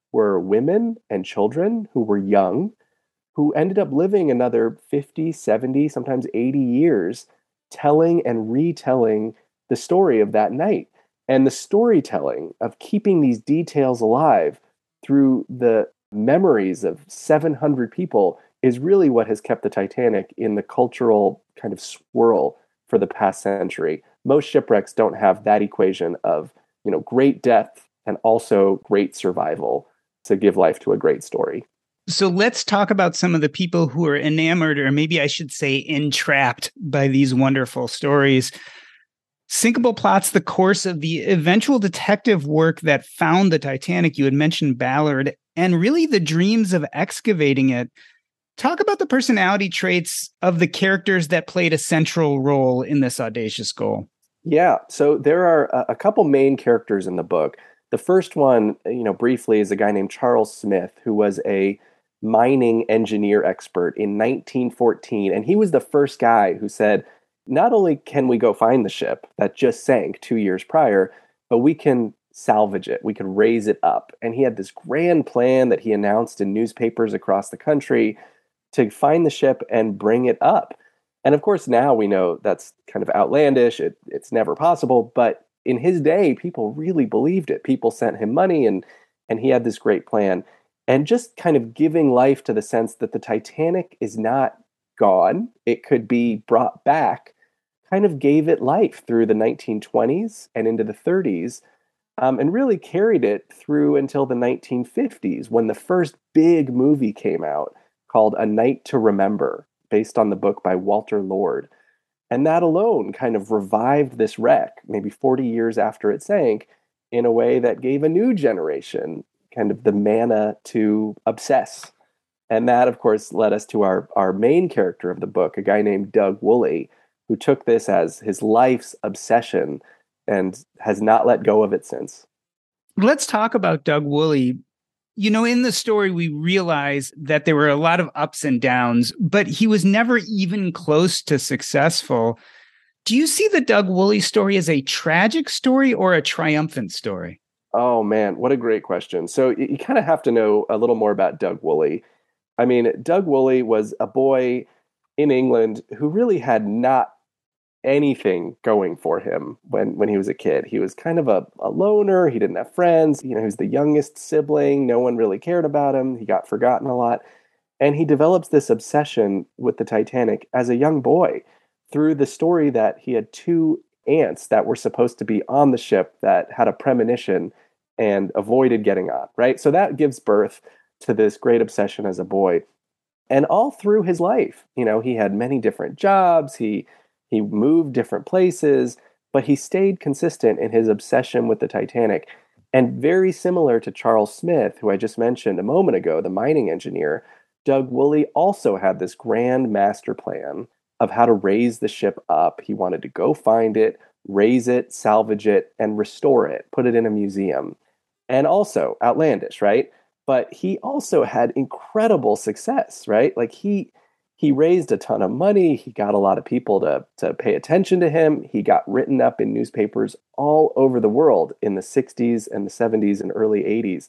were women and children who were young, who ended up living another fifty, seventy, sometimes eighty years, telling and retelling the story of that night. And the storytelling of keeping these details alive through the memories of seven hundred people is really what has kept the Titanic in the cultural kind of swirl for the past century. Most shipwrecks don't have that equation of, you know, great death and also great survival to give life to a great story. So let's talk about some of the people who are enamored, or maybe I should say entrapped by these wonderful stories. Sinkable plots the course of the eventual detective work that found the Titanic. You had mentioned Ballard, and really the dreams of excavating it. Talk about the personality traits of the characters that played a central role in this audacious goal. Yeah, so there are a, a couple main characters in the book. The first one, you know, briefly, is a guy named Charles Smith, who was a mining engineer expert in nineteen fourteen. And he was the first guy who said, not only can we go find the ship that just sank two years prior, but we can salvage it. We can raise it up. And he had this grand plan that he announced in newspapers across the country to find the ship and bring it up. And of course, now we know that's kind of outlandish. It, it's never possible. But in his day, people really believed it. People sent him money, and and he had this great plan. And just kind of giving life to the sense that the Titanic is not gone, it could be brought back, kind of gave it life through the nineteen twenties and into the thirties, um, and really carried it through until the nineteen fifties, when the first big movie came out called A Night to Remember, based on the book by Walter Lord. And that alone kind of revived this wreck, maybe forty years after it sank, in a way that gave a new generation kind of the manna to obsess. And that, of course, led us to our, our main character of the book, a guy named Doug Woolley, who took this as his life's obsession and has not let go of it since. Let's talk about Doug Woolley. You know, in the story, we realize that there were a lot of ups and downs, but he was never even close to successful. Do you see the Doug Woolley story as a tragic story or a triumphant story? Oh, man, what a great question. So you, you kind of have to know a little more about Doug Woolley. I mean, Doug Woolley was a boy in England who really had not anything going for him when, when he was a kid. He was kind of a, a loner. He didn't have friends. You know, he was the youngest sibling. No one really cared about him. He got forgotten a lot. And he develops this obsession with the Titanic as a young boy through the story that he had two aunts that were supposed to be on the ship that had a premonition and avoided getting on, right? So that gives birth to this great obsession as a boy. And all through his life, you know, he had many different jobs. He He moved different places, but he stayed consistent in his obsession with the Titanic. And very similar to Charles Smith, who I just mentioned a moment ago, the mining engineer, Doug Woolley also had this grand master plan of how to raise the ship up. He wanted to go find it, raise it, salvage it, and restore it, put it in a museum. And also, outlandish, right? But he also had incredible success, right? Like he... He raised a ton of money. He got a lot of people to, to pay attention to him. He got written up in newspapers all over the world in the sixties and the seventies and early eighties.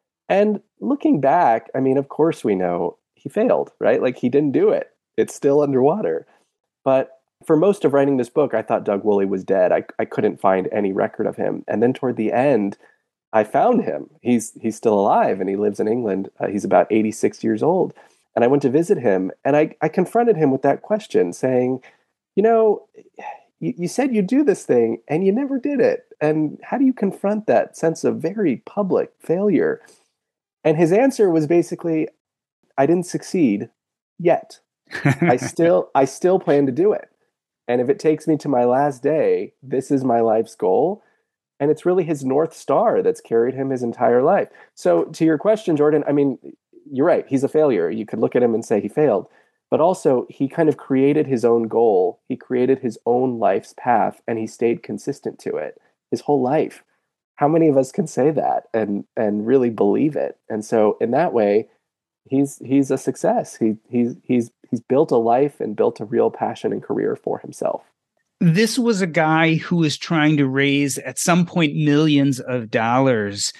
And looking back, I mean, of course we know he failed, right? Like he didn't do it. It's still underwater. But for most of writing this book, I thought Doug Woolley was dead. I, I couldn't find any record of him. And then toward the end, I found him. He's, he's still alive and he lives in England. Uh, he's about eighty-six years old. And I went to visit him, and I, I confronted him with that question, saying, you know, you, you said you'd do this thing, and you never did it. And how do you confront that sense of very public failure? And his answer was basically, I didn't succeed yet. I still I still plan to do it. And if it takes me to my last day, this is my life's goal. And it's really his North Star that's carried him his entire life. So to your question, Jordan, I mean, you're right. He's a failure. You could look at him and say he failed. But also, he kind of created his own goal. He created his own life's path, and he stayed consistent to it his whole life. How many of us can say that and and really believe it? And so, in that way, he's he's a success. He he's he's he's built a life and built a real passion and career for himself. This was a guy who was trying to raise, at some point, millions of dollars.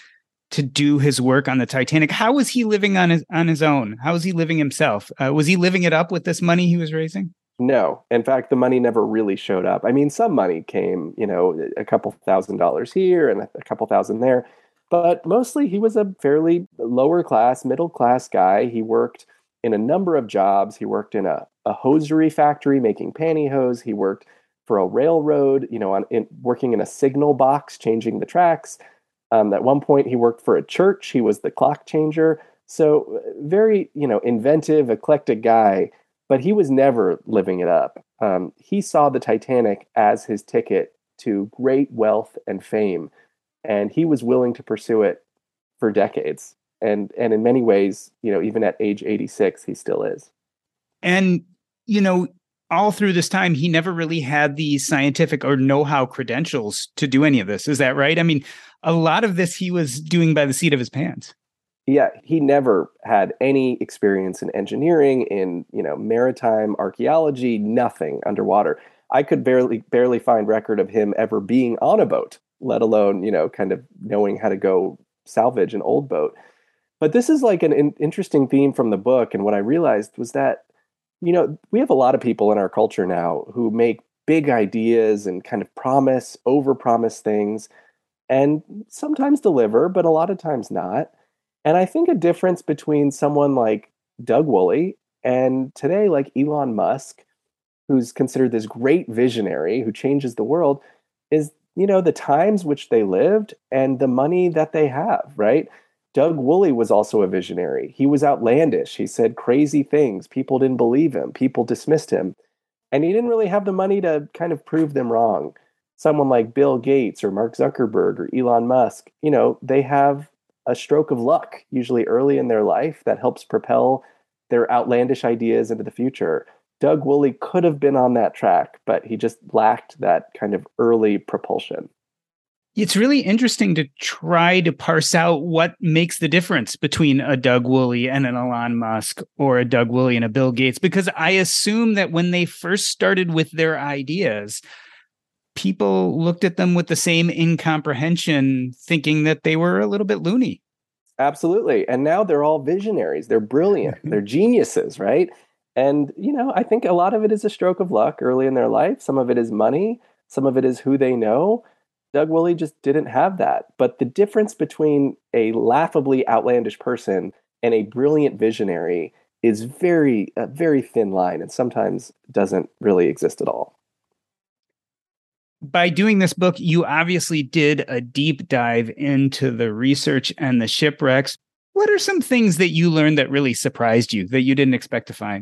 to do his work on the Titanic. How was he living on his on his own? How was he living himself? Uh, was he living it up with this money he was raising? No. In fact, the money never really showed up. I mean, some money came, you know, a couple thousand dollars here and a couple thousand there. But mostly he was a fairly lower class, middle class guy. He worked in a number of jobs. He worked in a, a hosiery factory making pantyhose. He worked for a railroad, you know, on in, working in a signal box, changing the tracks. Um, at one point, he worked for a church. He was the clock changer. So very, you know, inventive, eclectic guy, but he was never living it up. Um, he saw the Titanic as his ticket to great wealth and fame, and he was willing to pursue it for decades. And and in many ways, you know, even at age eighty-six, he still is. And, you know, all through this time, he never really had the scientific or know-how credentials to do any of this. Is that right? I mean, a lot of this he was doing by the seat of his pants. Yeah, he never had any experience in engineering, in, you know, maritime archaeology, nothing underwater. I could barely barely find record of him ever being on a boat, let alone, you know, kind of knowing how to go salvage an old boat. But this is like an in- interesting theme from the book. And what I realized was that, you know, we have a lot of people in our culture now who make big ideas and kind of promise, overpromise things, and sometimes deliver, but a lot of times not. And I think a difference between someone like Doug Woolley and today like Elon Musk, who's considered this great visionary who changes the world, is, you know, the times which they lived and the money that they have, right? Doug Woolley was also a visionary. He was outlandish. He said crazy things. People didn't believe him. People dismissed him. And he didn't really have the money to kind of prove them wrong. Someone like Bill Gates or Mark Zuckerberg or Elon Musk, you know, they have a stroke of luck, usually early in their life, that helps propel their outlandish ideas into the future. Doug Woolley could have been on that track, but he just lacked that kind of early propulsion. It's really interesting to try to parse out what makes the difference between a Doug Woolley and an Elon Musk, or a Doug Woolley and a Bill Gates, because I assume that when they first started with their ideas, people looked at them with the same incomprehension, thinking that they were a little bit loony. Absolutely. And now they're all visionaries. They're brilliant. They're geniuses, right? And, you know, I think a lot of it is a stroke of luck early in their life. Some of it is money. Some of it is who they know. Doug Woolley just didn't have that. But the difference between a laughably outlandish person and a brilliant visionary is very, a very thin line, and sometimes doesn't really exist at all. By doing this book, you obviously did a deep dive into the research and the shipwrecks. What are some things that you learned that really surprised you, that you didn't expect to find?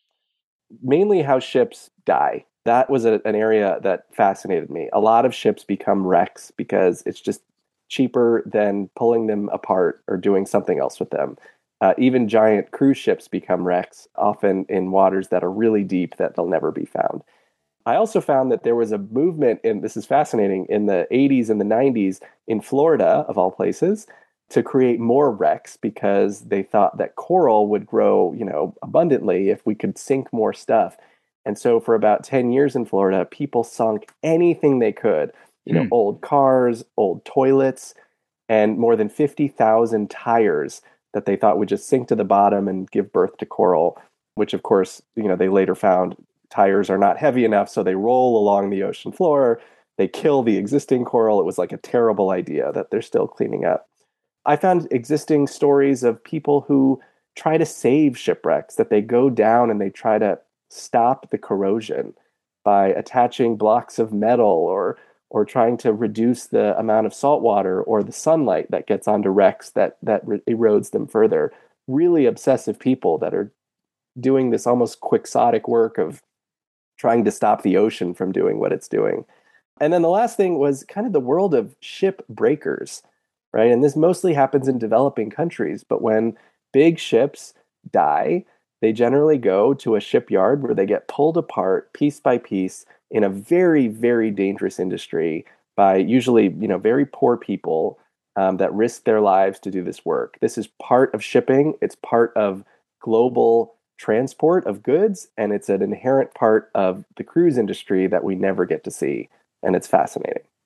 Mainly how ships die. That was a, an area that fascinated me. A lot of ships become wrecks because it's just cheaper than pulling them apart or doing something else with them. Uh, even giant cruise ships become wrecks, often in waters that are really deep that they'll never be found. I also found that there was a movement, and this is fascinating, in the eighties and the nineties in Florida, of all places, to create more wrecks because they thought that coral would grow, you know, abundantly if we could sink more stuff. And so for about ten years in Florida, people sunk anything they could, you know, hmm. old cars, old toilets, and more than fifty thousand tires that they thought would just sink to the bottom and give birth to coral, which of course, you know, they later found tires are not heavy enough, so they roll along the ocean floor. They kill the existing coral. It was like a terrible idea that they're still cleaning up. I found existing stories of people who try to save shipwrecks, that they go down and they try to stop the corrosion by attaching blocks of metal or or trying to reduce the amount of salt water or the sunlight that gets onto wrecks that that re- erodes them further. Really obsessive people that are doing this almost quixotic work of trying to stop the ocean from doing what it's doing. And then the last thing was kind of the world of ship breakers, right? And this mostly happens in developing countries, but when big ships die, they generally go to a shipyard where they get pulled apart piece by piece in a very, very dangerous industry by usually, you know, very poor people um, that risk their lives to do this work. This is part of shipping. It's part of global transport of goods, and it's an inherent part of the cruise industry that we never get to see, and it's fascinating.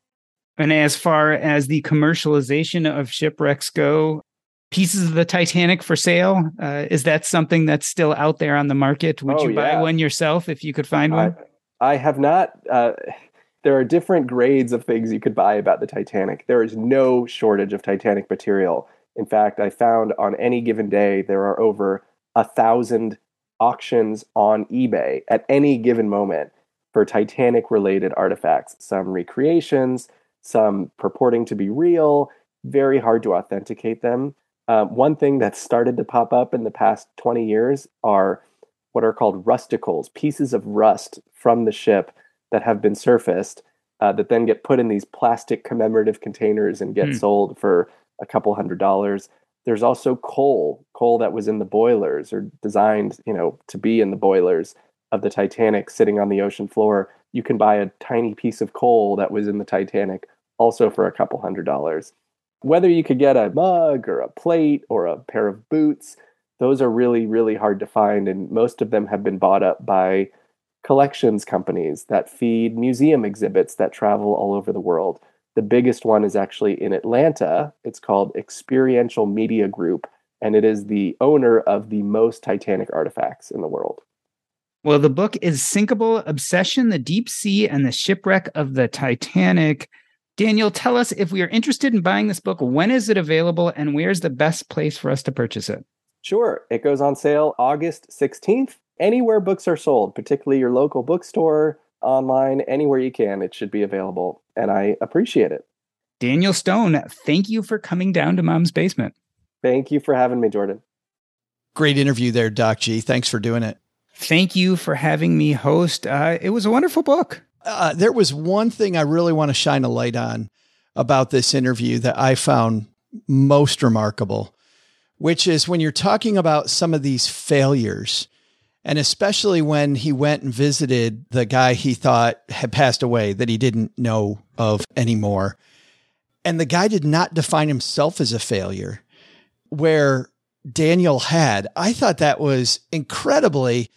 And as far as the commercialization of shipwrecks go, pieces of the Titanic for sale, uh, is that something that's still out there on the market? Would Oh, you buy yeah. one yourself if you could find one? I, I have not. Uh, there are different grades of things you could buy about the Titanic. There is no shortage of Titanic material. In fact, I found on any given day, there are over a thousand auctions on eBay at any given moment for Titanic-related artifacts. Some recreations, some purporting to be real, very hard to authenticate them. Um, one thing that's started to pop up in the past twenty years are what are called rusticles, pieces of rust from the ship that have been surfaced uh, that then get put in these plastic commemorative containers and get Hmm. sold for a couple hundred dollars. There's also coal, coal that was in the boilers or designed, you know, to be in the boilers of the Titanic sitting on the ocean floor. You can buy a tiny piece of coal that was in the Titanic also for a couple hundred dollars. Whether you could get a mug or a plate or a pair of boots, those are really, really hard to find. And most of them have been bought up by collections companies that feed museum exhibits that travel all over the world. The biggest one is actually in Atlanta. It's called Experiential Media Group, and it is the owner of the most Titanic artifacts in the world. Well, the book is Sinkable: Obsession, the Deep Sea, and the Shipwreck of the Titanic. Daniel, tell us, if we are interested in buying this book, when is it available and where's the best place for us to purchase it? Sure. It goes on sale August sixteenth. Anywhere books are sold, particularly your local bookstore, online, anywhere you can, it should be available. And I appreciate it. Daniel Stone, thank you for coming down to Mom's Basement. Thank you for having me, Jordan. Great interview there, Doc G. Thanks for doing it. Thank you for having me host. Uh, it was a wonderful book. Uh, there was one thing I really want to shine a light on about this interview that I found most remarkable, which is when you're talking about some of these failures, and especially when he went and visited the guy he thought had passed away that he didn't know of anymore. And the guy did not define himself as a failure, where Daniel had. I thought that was incredibly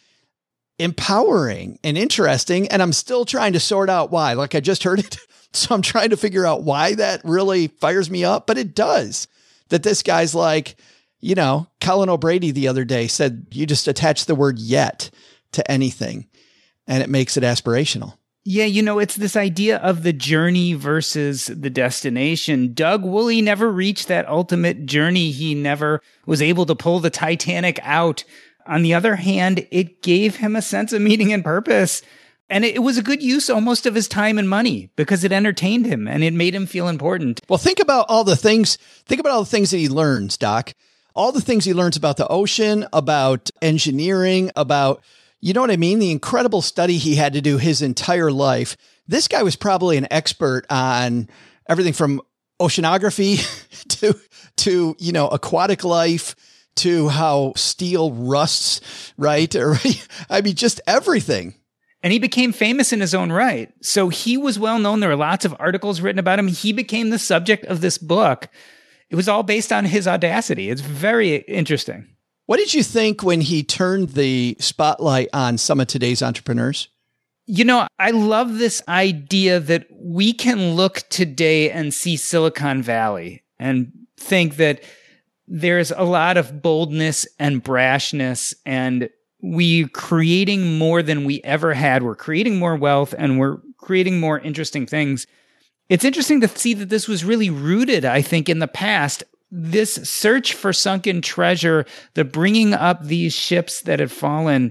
empowering and interesting. And I'm still trying to sort out why. Like, I just heard it. So I'm trying to figure out why that really fires me up. But it does. That this guy's like, you know, Colin O'Brady the other day said, you just attach the word yet to anything and it makes it aspirational. Yeah, you know, it's this idea of the journey versus the destination. Doug Woolley never reached that ultimate journey. He never was able to pull the Titanic out. On the other hand, it gave him a sense of meaning and purpose. And it was a good use almost of his time and money because it entertained him and it made him feel important. Well, think about all the things, think about all the things that he learns, Doc. All the things he learns about the ocean, about engineering, about, you know what I mean? The incredible study he had to do his entire life. This guy was probably an expert on everything from oceanography to, to, you know, aquatic life, to how steel rusts, right? Or, I mean, just everything. And he became famous in his own right. So he was well known. There were lots of articles written about him. He became the subject of this book. It was all based on his audacity. It's very interesting. What did you think when he turned the spotlight on some of today's entrepreneurs? You know, I love this idea that we can look today and see Silicon Valley and think that there's a lot of boldness and brashness, and we're creating more than we ever had. We're creating more wealth and we're creating more interesting things. It's interesting to see that this was really rooted, I think, in the past. This search for sunken treasure, the bringing up these ships that had fallen,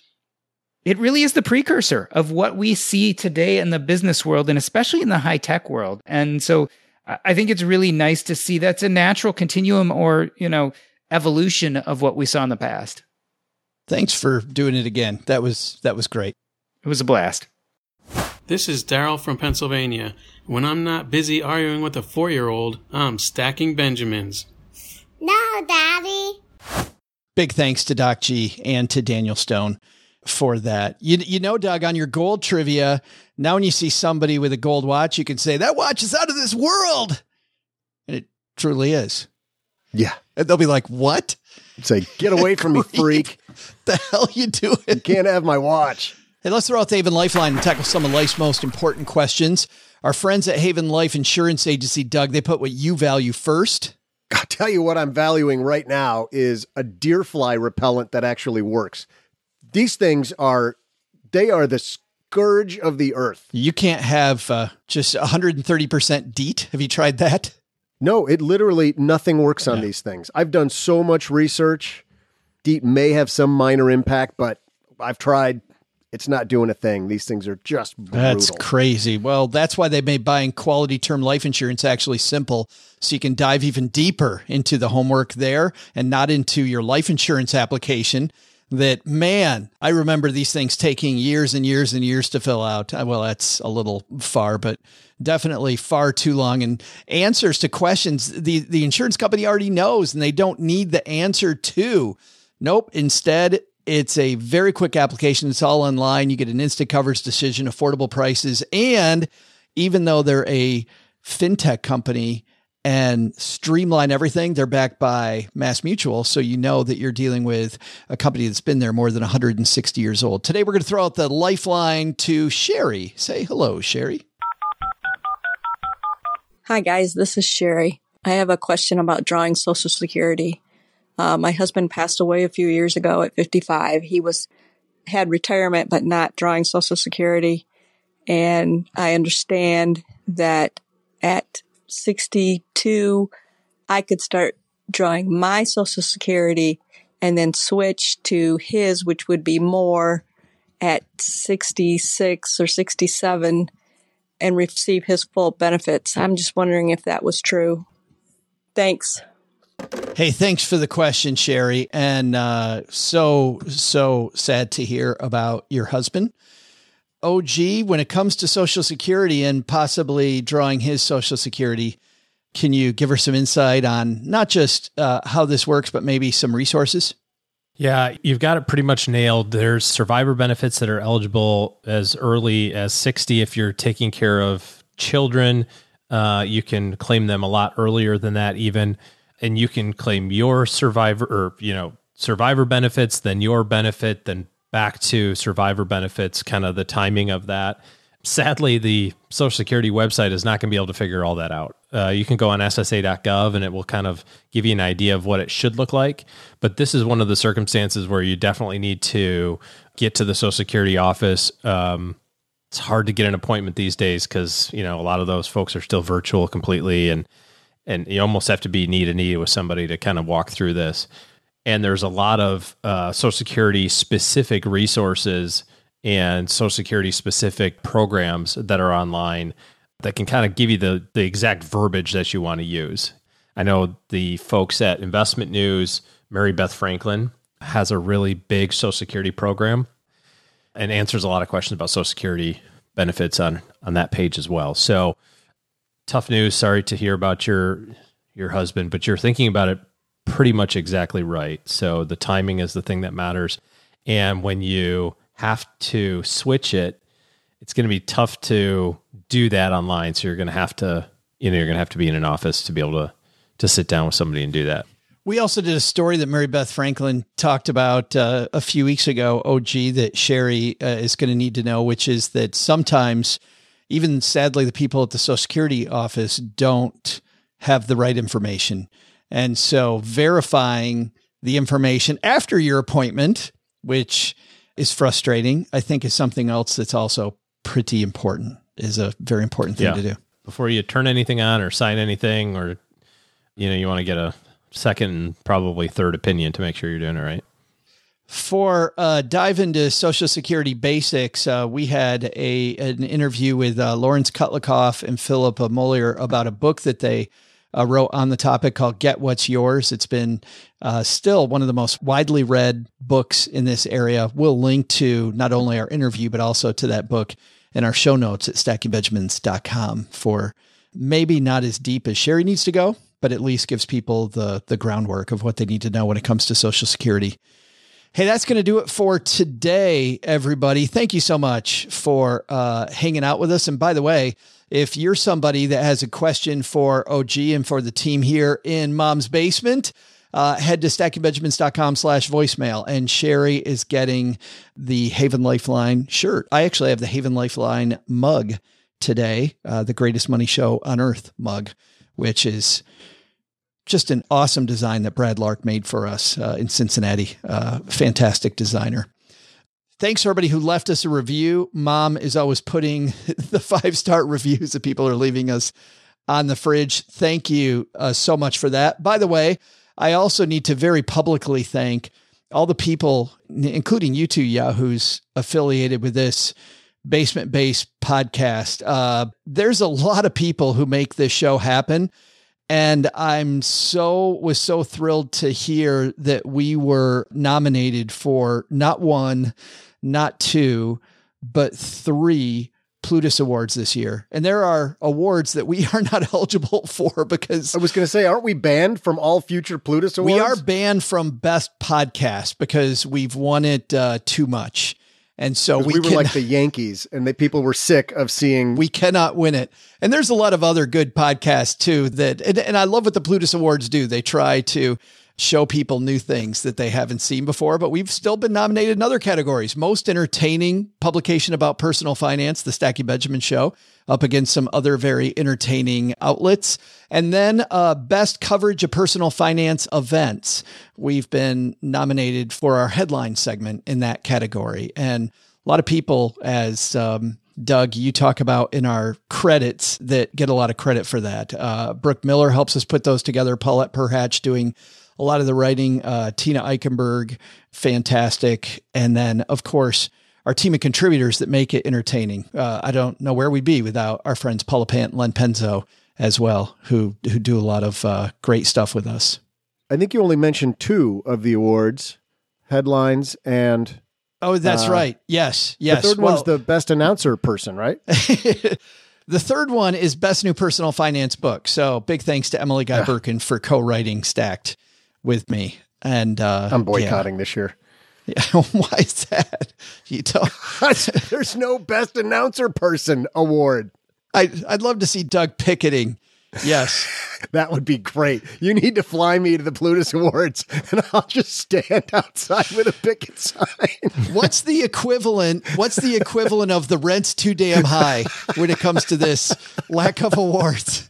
it really is the precursor of what we see today in the business world and especially in the high-tech world. And so I think it's really nice to see that's a natural continuum or, you know, evolution of what we saw in the past. Thanks for doing it again. That was, that was great. It was a blast. This is Daryl from Pennsylvania. When I'm not busy arguing with a four-year-old, I'm stacking Benjamins. No, Daddy. Big thanks to Doc G and to Daniel Stone for that. You, you know, Doug, on your gold trivia, now when you see somebody with a gold watch, you can say, that watch is out of this world. And it truly is. Yeah. And they'll be like, what? Say, get away from me, freak. The hell you doing? You can't have my watch. Hey, let's throw out the Haven Lifeline and tackle some of life's most important questions. Our friends at Haven Life Insurance Agency, Doug, they put what you value first. I'll tell you what I'm valuing right now is a deer fly repellent that actually works. These things are, they are the scourge of the earth. You can't have uh, just one hundred thirty percent DEET. Have you tried that? No, it literally, nothing works on yeah. these things. I've done so much research. DEET may have some minor impact, but I've tried. It's not doing a thing. These things are just brutal. That's crazy. Well, that's why they made buying quality term life insurance actually simple, so you can dive even deeper into the homework there and not into your life insurance application that, man, I remember these things taking years and years and years to fill out. Well, that's a little far, but definitely far too long. And answers to questions the, the insurance company already knows, and they don't need the answer to. Nope. Instead, it's a very quick application. It's all online. You get an instant coverage decision, affordable prices. And even though they're a fintech company and streamline everything, they're backed by Mass Mutual. So you know that you're dealing with a company that's been there more than one hundred sixty years old. Today, we're going to throw out the lifeline to Sherry. Say hello, Sherry. Hi, guys. This is Sherry. I have a question about drawing Social Security. Uh, my husband passed away a few years ago at fifty-five. He was had retirement, but not drawing Social Security. And I understand that at sixty-two, I could start drawing my Social Security and then switch to his, which would be more at sixty-six or sixty-seven and receive his full benefits. I'm just wondering if that was true. Thanks. Hey, thanks for the question, Sherry. And uh, so, so sad to hear about your husband. O G, when it comes to Social Security and possibly drawing his Social Security, can you give her some insight on not just uh, how this works, but maybe some resources? Yeah, you've got it pretty much nailed. There's survivor benefits that are eligible as early as sixty. If you're taking care of children, uh, you can claim them a lot earlier than that even. And you can claim your survivor or, you know, survivor benefits, then your benefit, then back to survivor benefits, kind of the timing of that. Sadly, the Social Security website is not going to be able to figure all that out. Uh, you can go on S S A dot gov and it will kind of give you an idea of what it should look like. But this is one of the circumstances where you definitely need to get to the Social Security office. Um, it's hard to get an appointment these days because, you know, a lot of those folks are still virtual completely, and And you almost have to be knee to knee with somebody to kind of walk through this. And there's a lot of uh, Social Security specific resources and Social Security specific programs that are online that can kind of give you the, the exact verbiage that you want to use. I know the folks at Investment News, Mary Beth Franklin, has a really big Social Security program and answers a lot of questions about Social Security benefits on, on that page as well. So, tough news. Sorry to hear about your your husband, but you're thinking about it pretty much exactly right. So the timing is the thing that matters. And when you have to switch it, it's going to be tough to do that online. So you're going to have to, you know, you're going to have to be in an office to be able to to sit down with somebody and do that. We also did a story that Mary Beth Franklin talked about uh, a few weeks ago, O G, that Sherry uh, is going to need to know, which is that sometimes, even sadly, the people at the Social Security office don't have the right information. And so verifying the information after your appointment, which is frustrating, I think is something else that's also pretty important, is a very important thing yeah. to do. Before you turn anything on or sign anything, or, you know, you want to get a second and probably third opinion to make sure you're doing it right. For uh, dive into Social Security basics, uh, we had a an interview with uh, Lawrence Kutlikoff and Philip Molier about a book that they uh, wrote on the topic called Get What's Yours. It's been uh, still one of the most widely read books in this area. We'll link to not only our interview, but also to that book in our show notes at stacking benjamins dot com for maybe not as deep as Sherry needs to go, but at least gives people the the groundwork of what they need to know when it comes to Social Security. Hey, that's going to do it for today, everybody. Thank you so much for uh, hanging out with us. And by the way, if you're somebody that has a question for O G and for the team here in Mom's Basement, uh, head to stacking benjamins dot com slash voicemail, and Sherry is getting the Haven Lifeline shirt. I actually have the Haven Lifeline mug today, uh, the Greatest Money Show on Earth mug, which is just an awesome design that Brad Lark made for us uh, in Cincinnati. Uh, fantastic designer. Thanks to everybody who left us a review. Mom is always putting the five-star reviews that people are leaving us on the fridge. Thank you uh, so much for that. By the way, I also need to very publicly thank all the people, including you two Yahoos, affiliated with this Basement Base podcast. Uh, there's a lot of people who make this show happen. And I'm so, was so thrilled to hear that we were nominated for not one, not two, but three Plutus Awards this year. And there are awards that we are not eligible for because I was going to say, aren't we banned from all future Plutus Awards? We are banned from Best Podcast because we've won it uh, too much. And so we, we were can, like the Yankees, and the people were sick of seeing. We cannot win it. And there's a lot of other good podcasts too that, and, and I love what the Plutus Awards do. They try to show people new things that they haven't seen before, but we've still been nominated in other categories. Most entertaining publication about personal finance, the Stacking Benjamin Show, up against some other very entertaining outlets. And then uh, best coverage of personal finance events. We've been nominated for our headline segment in that category. And a lot of people, as um, Doug, you talk about in our credits, that get a lot of credit for that. Uh, Brooke Miller helps us put those together. Paulette Perhatch doing a lot of the writing, uh, Tina Eichenberg, fantastic. And then, of course, our team of contributors that make it entertaining. Uh, I don't know where we'd be without our friends Paula Pant and Len Penzo as well, who who do a lot of uh, great stuff with us. I think you only mentioned two of the awards, headlines and... Oh, that's uh, right. Yes, yes. The third well, one's the best announcer person, right? The third one is best new personal finance book. So big thanks to Emily Guy yeah. Birkin for co-writing Stacked with me. And uh, I'm boycotting yeah. this year. Yeah. Why is that? You don't. There's no best announcer person award. I, I'd love to see Doug picketing. Yes. That would be great. You need to fly me to the Plutus Awards and I'll just stand outside with a picket sign. What's the equivalent? What's the equivalent of the rent's too damn high when it comes to this lack of awards?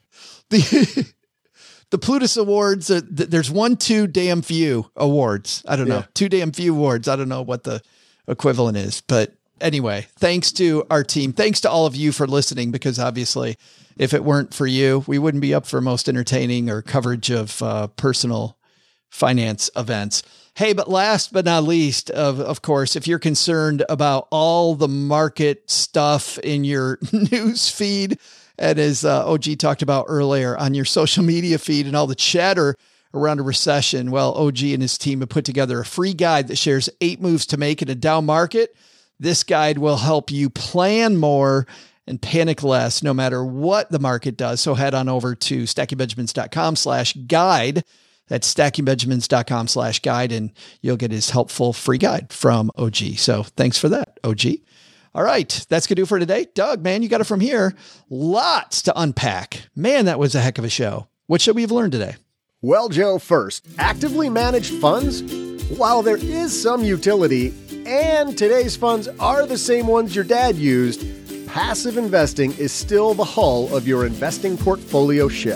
The the Plutus Awards, uh, th- there's one too damn few awards. I don't know. Yeah. Too damn few awards. I don't know what the equivalent is, but anyway, thanks to our team. Thanks to all of you for listening, because obviously if it weren't for you, we wouldn't be up for most entertaining or coverage of uh, personal finance events. Hey, but last but not least, of, of course, if you're concerned about all the market stuff in your news feed, and as uh, O G talked about earlier, on your social media feed and all the chatter around a recession, well, O G and his team have put together a free guide that shares eight moves to make in a down market. This guide will help you plan more and panic less, no matter what the market does. So head on over to stacking benjamins dot com slash guide. That's stacking benjamins dot com slash guide, and you'll get his helpful free guide from O G. So thanks for that, O G. All right, that's going to do for today. Doug, man, you got it from here. Lots to unpack. Man, that was a heck of a show. What should we have learned today? Well, Joe, first, actively managed funds? While there is some utility, and today's funds are the same ones your dad used, passive investing is still the hull of your investing portfolio ship.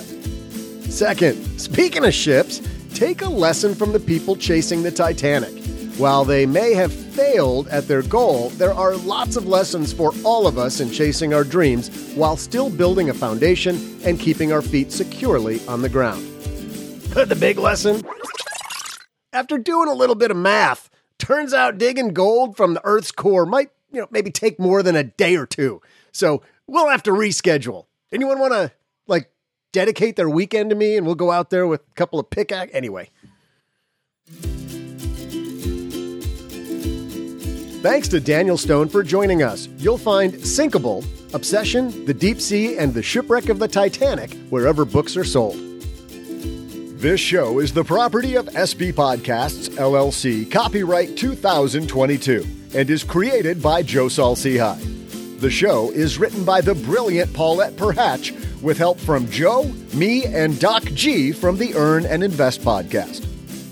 Second, speaking of ships, take a lesson from the people chasing the Titanic. While they may have failed at their goal, there are lots of lessons for all of us in chasing our dreams while still building a foundation and keeping our feet securely on the ground. The big lesson? After doing a little bit of math, turns out digging gold from the Earth's core might, you know, maybe take more than a day or two. So we'll have to reschedule. Anyone want to, like, dedicate their weekend to me and we'll go out there with a couple of pickaxe? Anyway. Thanks to Daniel Stone for joining us. You'll find Sinkable, Obsession, The Deep Sea, and The Shipwreck of the Titanic wherever books are sold. This show is the property of S B Podcasts, L L C, copyright two thousand twenty-two, and is created by Joe Saul-Sehy. The show is written by the brilliant Paulette Perhatch, with help from Joe, me, and Doc G from the Earn and Invest podcast.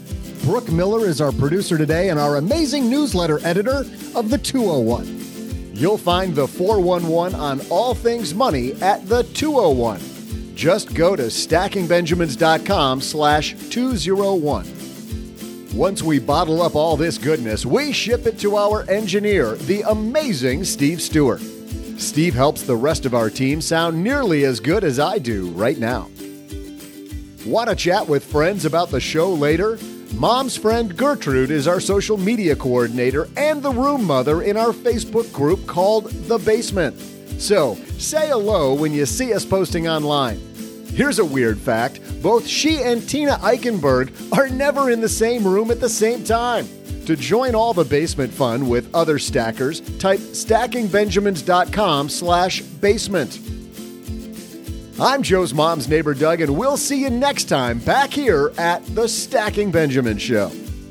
Brooke Miller is our producer today and our amazing newsletter editor of the two oh one. You'll find the four one one on all things money at the two oh one. Just go to stackingbenjamins.com slash 201. Once we bottle up all this goodness, we ship it to our engineer, the amazing Steve Stewart. Steve helps the rest of our team sound nearly as good as I do right now. Want to chat with friends about the show later? Mom's friend Gertrude is our social media coordinator and the room mother in our Facebook group called The Basement. So, say hello when you see us posting online. Here's a weird fact. Both she and Tina Eichenberg are never in the same room at the same time. To join all the basement fun with other stackers, type stackingbenjamins.com slash basement. I'm Joe's mom's neighbor, Doug, and we'll see you next time back here at the Stacking Benjamin Show.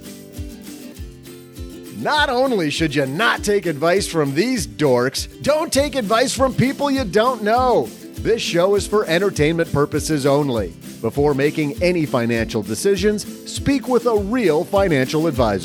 Not only should you not take advice from these dorks, don't take advice from people you don't know. This show is for entertainment purposes only. Before making any financial decisions, speak with a real financial advisor.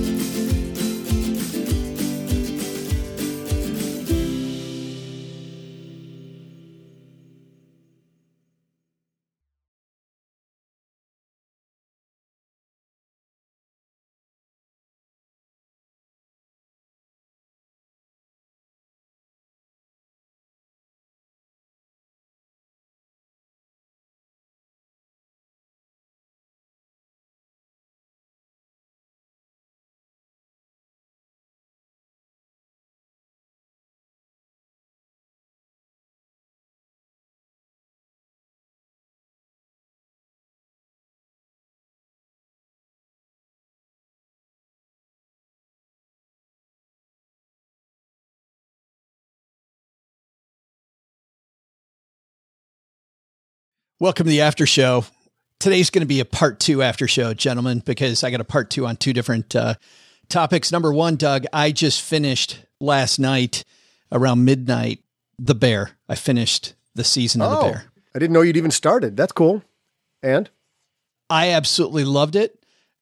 Welcome to the after show. Today's going to be a part two after show, gentlemen, because I got a part two on two different uh, topics. Number one, Doug, I just finished last night around midnight, The Bear. I finished the season of oh, The Bear. I didn't know you'd even started. That's cool. And? I absolutely loved it.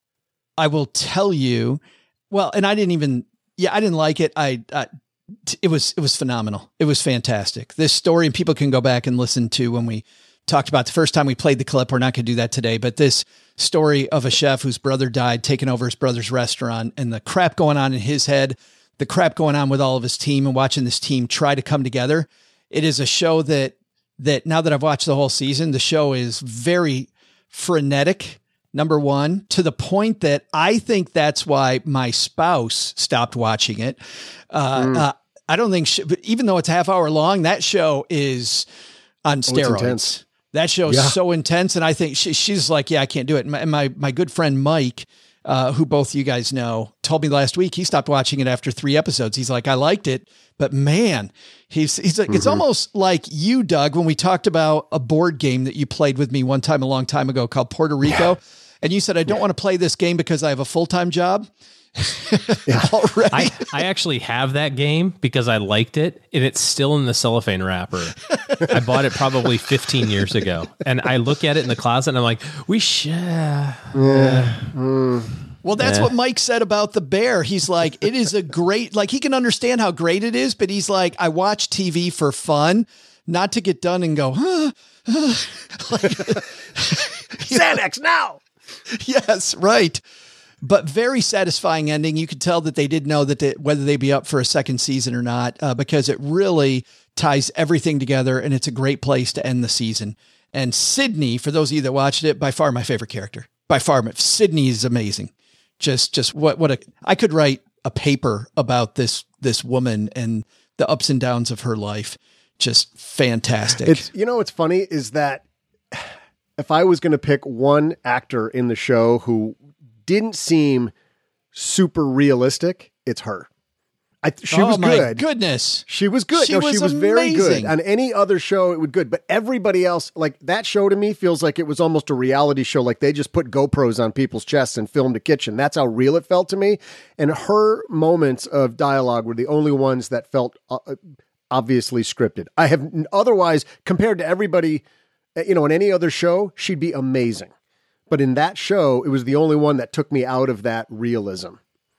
I will tell you, well, and I didn't even, yeah, I didn't like it. I, I it was, it was phenomenal. It was fantastic. This story, and people can go back and listen to when we talked about the first time we played the clip. We're not going to do that today, but this story of a chef whose brother died, taking over his brother's restaurant, and the crap going on in his head, the crap going on with all of his team, and watching this team try to come together. It is a show that, that now that I've watched the whole season, the show is very frenetic, number one, to the point that I think that's why my spouse stopped watching it. Uh, mm. uh, I don't think, she, but even though it's a half hour long, that show is on steroids. Oh, that show is yeah. so intense. And I think she, she's like, yeah, I can't do it. And my, my, my good friend, Mike, uh, who both you guys know, told me last week, he stopped watching it after three episodes. He's like, I liked it, but man, he's, he's like, mm-hmm. It's almost like you, Doug, when we talked about a board game that you played with me one time, a long time ago, called Puerto Rico. Yeah. And you said, I don't yeah. want to play this game because I have a full-time job. yeah. Already. I, I actually have that game because I liked it, and it's still in the cellophane wrapper. I bought it probably fifteen years ago, and I look at it in the closet and I'm like, we should. Yeah. Mm. Well, that's yeah. what Mike said about The Bear. He's like, it is a great, like he can understand how great it is, but he's like, I watch T V for fun, not to get done and go, huh, huh. Like, Xanax now. Yes, right. But very satisfying ending. You could tell that they did know that they, whether they'd be up for a second season or not, uh, because it really ties everything together, and it's a great place to end the season. And Sydney, for those of you that watched it, by far my favorite character. By far, Sydney is amazing. Just, just what, what a, I could write a paper about this, this woman and the ups and downs of her life. Just fantastic. It's, you know, what's funny is that if I was going to pick one actor in the show who didn't seem super realistic, it's her. I, she oh was my good. Goodness. She was good. She no, was she was amazing. very good. On any other show, it would good. But everybody else, like that show to me feels like it was almost a reality show. Like they just put GoPros on people's chests and filmed a kitchen. That's how real it felt to me. And her moments of dialogue were the only ones that felt uh, obviously scripted. I have otherwise, compared to everybody, you know, in any other show, she'd be amazing. But in that show, it was the only one that took me out of that realism.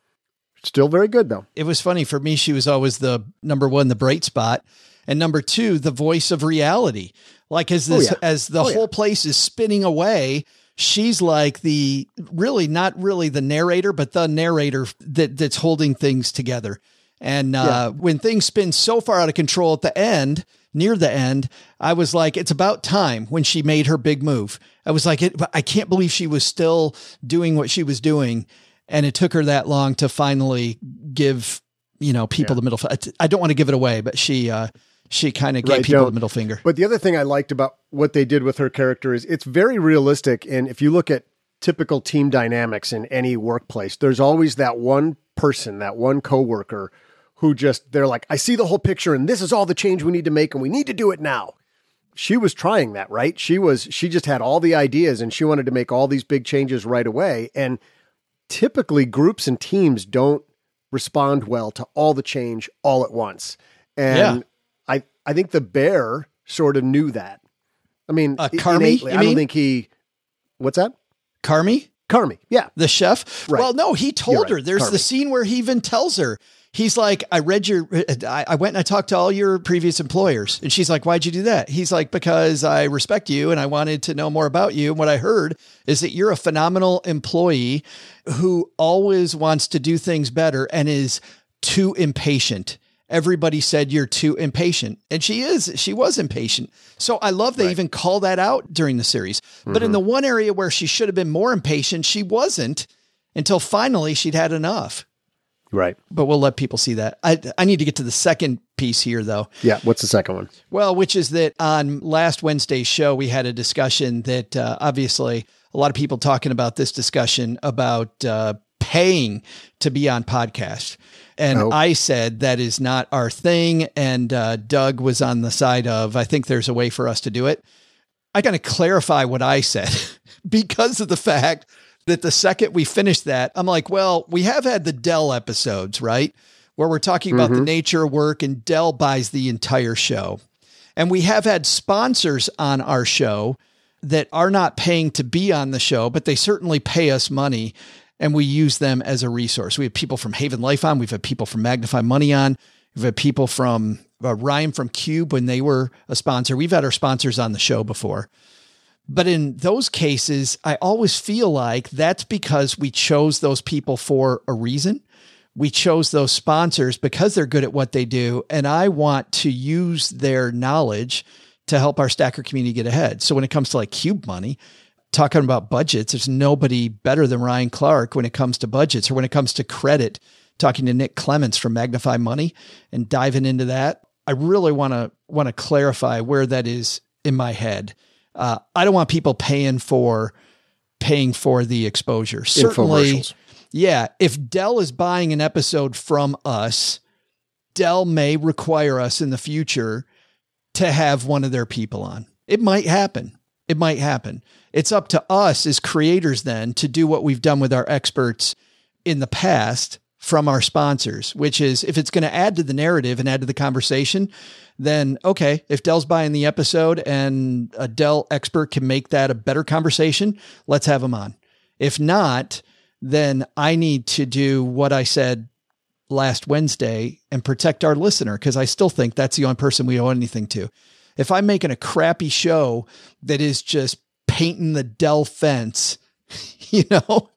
Still very good, though. It was funny for me. She was always the number one, the bright spot. And number two, the voice of reality. Like as this, oh, yeah. as the oh, whole yeah. place is spinning away, she's like the really not really the narrator, but the narrator that that's holding things together. And uh, yeah. when things spin so far out of control at the end, near the end, I was like, it's about time when she made her big move. I was like, it, I can't believe she was still doing what she was doing. And it took her that long to finally give, you know, people yeah. the middle. I don't want to give it away, but she, uh, she kind of gave right, people don't. the middle finger. But the other thing I liked about what they did with her character is it's very realistic. And if you look at typical team dynamics in any workplace, there's always that one person, that one coworker who just, they're like, I see the whole picture and this is all the change we need to make and we need to do it now. She was trying that, right? She was, she just had all the ideas and she wanted to make all these big changes right away. And typically groups and teams don't respond well to all the change all at once. And yeah. I, I think the bear sort of knew that. I mean, uh, Carmy, I don't think he, what's that? Carmy? Carmy. Yeah. The chef. Right. Well, no, he told right. her. There's Carmy. the scene where he even tells her, he's like, I read your, I, I went and I talked to all your previous employers. And she's like, why'd you do that? He's like, because I respect you and I wanted to know more about you. And what I heard is that you're a phenomenal employee who always wants to do things better and is too impatient. Everybody said you're too impatient. And she is, she was impatient. So I love they right. even call that out during the series. Mm-hmm. But in the one area where she should have been more impatient, she wasn't until finally she'd had enough. Right. But we'll let people see that. I I need to get to the second piece here, though. Yeah. What's the second one? Well, which is that on last Wednesday's show, we had a discussion that uh, obviously a lot of people talking about this discussion about uh, paying to be on podcast. And oh. I said that is not our thing. And uh, Doug was on the side of, I think there's a way for us to do it. I got to clarify what I said because of the fact that the second we finished that, I'm like, well, we have had the Dell episodes, right? Where we're talking about mm-hmm. the nature of work and Dell buys the entire show. And we have had sponsors on our show that are not paying to be on the show, but they certainly pay us money and we use them as a resource. We have people from Haven Life on. We've had people from Magnify Money on. We've had people from uh, Ryan from Cube when they were a sponsor. We've had our sponsors on the show before. But in those cases, I always feel like that's because we chose those people for a reason. We chose those sponsors because they're good at what they do. And I want to use their knowledge to help our Stacker community get ahead. So when it comes to like Cube Money, talking about budgets, there's nobody better than Ryan Clark when it comes to budgets or when it comes to credit, talking to Nick Clements from Magnify Money and diving into that. I really want to want to clarify where that is in my head. Uh, I don't want people paying for paying for the exposure. Certainly, yeah. If Dell is buying an episode from us, Dell may require us in the future to have one of their people on. It might happen. It might happen. It's up to us as creators then to do what we've done with our experts in the past from our sponsors, which is if it's going to add to the narrative and add to the conversation, then okay, if Dell's buying the episode and a Dell expert can make that a better conversation, let's have them on. If not, then I need to do what I said last Wednesday and protect our listener, because I still think that's the only person we owe anything to. If I'm making a crappy show that is just painting the Dell fence, you know,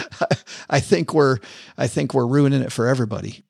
I think we're, I think we're ruining it for everybody.